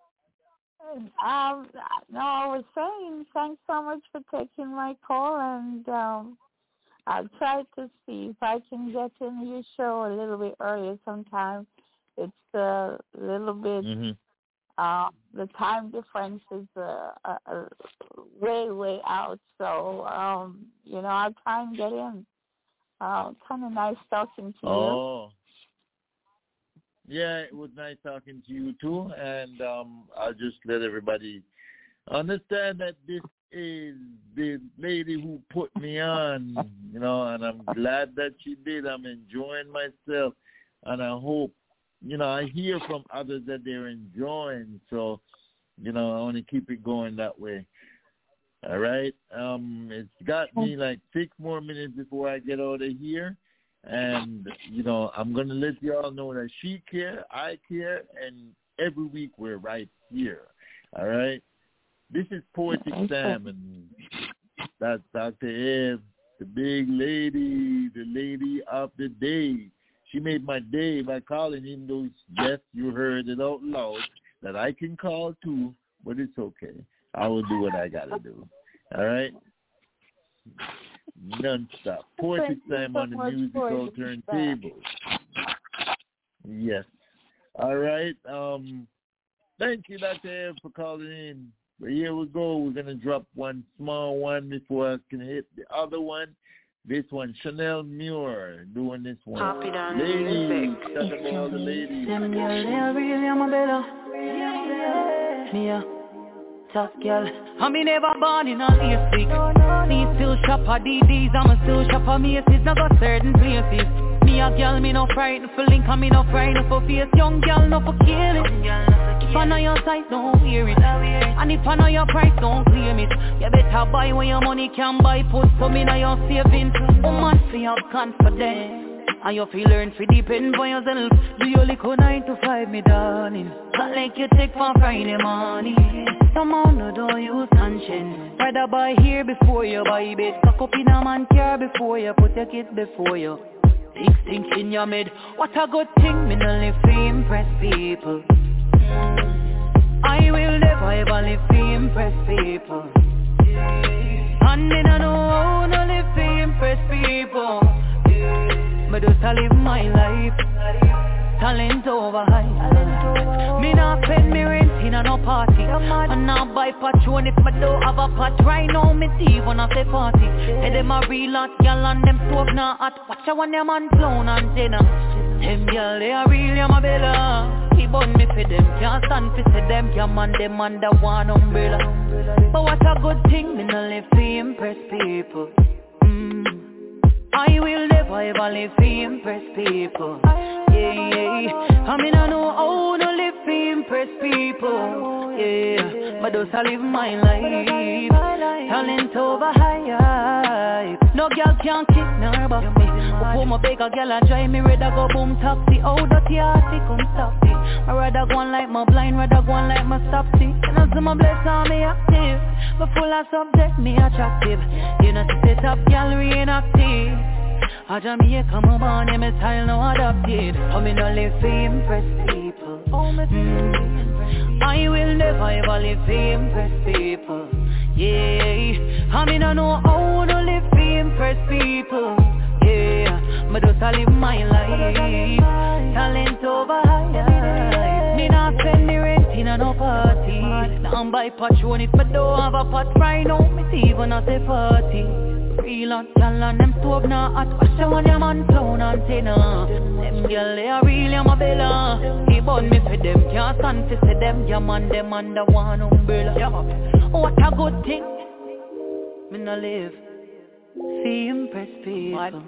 Um, no, I was saying thanks so much for taking my call, and um, I'll try to see if I can get in your show a little bit earlier sometime. It's a little bit, mm-hmm. uh, the time difference is uh, uh, uh, way, way out, so, um, you know, I'll try and get in. Uh, kind of nice talking to oh. you. Yeah, it was nice talking to you too, and um, I'll just let everybody understand that this is the lady who put me on, you know, and I'm glad that she did. I'm enjoying myself, and I hope, you know, I hear from others that they're enjoying, so, you know, I want to keep it going that way. All right? Um, it's got me like six more minutes before I get out of here. And, you know, I'm going to let you all know that she care, I care, and every week we're right here. All right? This is Poetic Sam, and that's Doctor Eve, the big lady, the lady of the day. She made my day by calling in those, yes, you heard it out loud, that I can call too, but it's okay. I will do what I got to do. All right? Non-stop. Poetic time so on the musical turntable. Yes. All right. Um, thank you, Doctor Eve, for calling in. But here we go. We're going to drop one small one before I can hit the other one. This one, Chanel Muir, doing this one. Pop it on ladies, talk about all the ladies. Yeah. Tough girl, I me never born in a lipstick. Me still shop a D Ds, I'm a still shop a Macy's. Now go certain places. Me me a girl, me no frightened for link, and me no frightened for face. Young girl, no for kill it. If I know your size, don't wear it. And if I know your price, don't claim it. You better buy when your money can buy. Put some in your savings. Woman, feel have confidence. And you feel learn to depend on yourself. Do your little nine to five, me darling. Not like you take for Friday morning. Some man no don't use conscience. Rather buy here before you buy bed. Cock up in a man car before you put your kids before you. Big things in your mid. What a good thing, me no live to impress people. I will never ever live to impress people. And then I know how no live to impress people. But just I live my life, talent over high. Me not spend me rent in a no party. And now buy Patron if me don't have a pot. Right now me see when I say party. Say them a real hot gal and them stove not hot. Watch out when them man clown and dinner. Them gal they a real yama bella. He bun me for them, can't stand for say them. Can't man them under one umbrella. But what a good thing, me no live to impress people. I will never ever live to impress people. Yeah, yeah. I mean I know how to live to impress people. Yeah, but those I live my life. Talent over high. No girl can kick nor back me. Before my beg a girl and drive me, rather go boom taxi. Oh, dirty hearty come stop it. I rather go on like my blind, rather go on like my stop see. And as my bless on me active, but full of subject me attractive. You know to set up gallery inactive. I Jamaica come on, yeah, my style no adapted. I mean I live to impress people. Mm. I will never ever live to impress people. Yeah, I mean I know how to live to impress people. Yeah, but just I live my life, talent over high. Me not spend me rent in a no party. Now I'm buy Patron if me don't have a pot right now. Me see even at a party. Real hot gal and them stove not hot. Watch out when your man clown and tenor. Them gal they a real yama bella. He bun me for them, can't stand to say them. Your man them under one umbrella. What a good thing, me no live see impress people.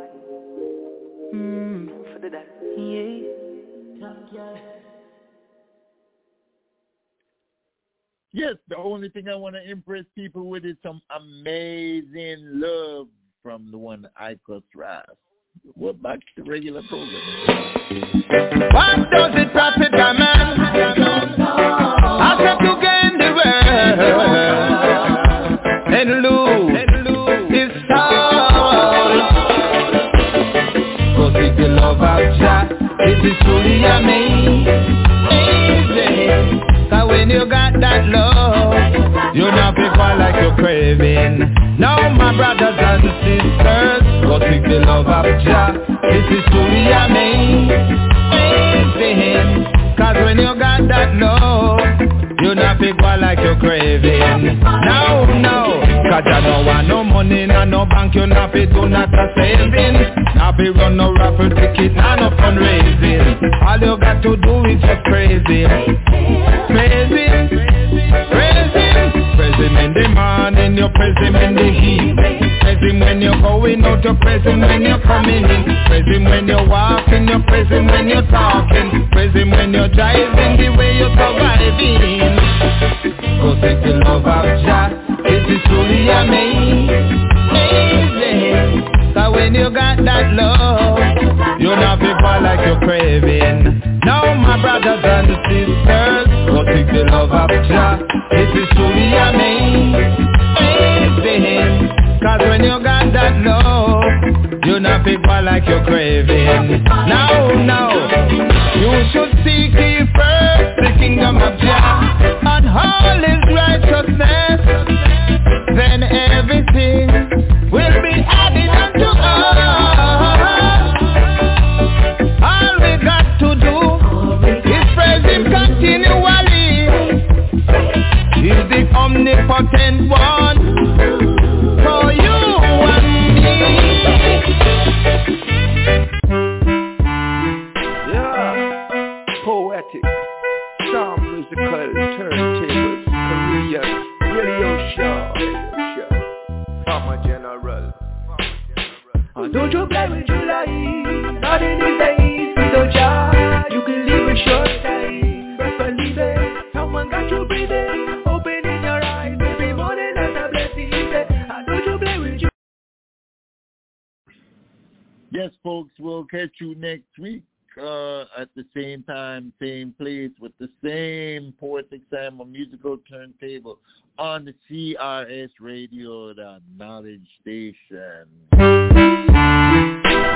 Hmm, yeah. Yes, the only thing I want to impress people with is some amazing love from the one Icos Ras. We're back to the regular program. What does it profit a man? I said to gain the world and lose his soul. Cause if the love of Jah, it is truly amazing. Cause when you got that love, you not people like you're craving. Now my brothers and sisters, go seek the love of Jah. This is truly amazing. Cause when you got that love, you not people like you're craving. Now, now, cause you don't want no money, no, no bank, you not be do not a saving. Not be run no raffle ticket, no, no fundraising. All you got to do is just praise him. Praise him, praise him. Praise him in the morning, you praise him in the evening. Praise him when you're going out, you praise him when you're coming in. Praise him when you're walking, you praise him when you're talking. Praise him when you're driving, the way you're surviving. Cause it's the love of Jah, it is truly amazing. Cause when you got that love, you're not people like you're craving. Now my brothers and sisters, go seek the love of Jah. It is truly amazing. Cause when you got that love, you're not people like you're craving. Now, now, you should seek ye first the kingdom of Jah and all his righteousness. Then everything will be added unto us. All we got to do is praise him continually. He's the omnipotent one for you and me. folks. We'll catch you next week uh, at the same time, same place, with the same Poetic Simon musical turntable on the C R S Radio, the Knowledge Station.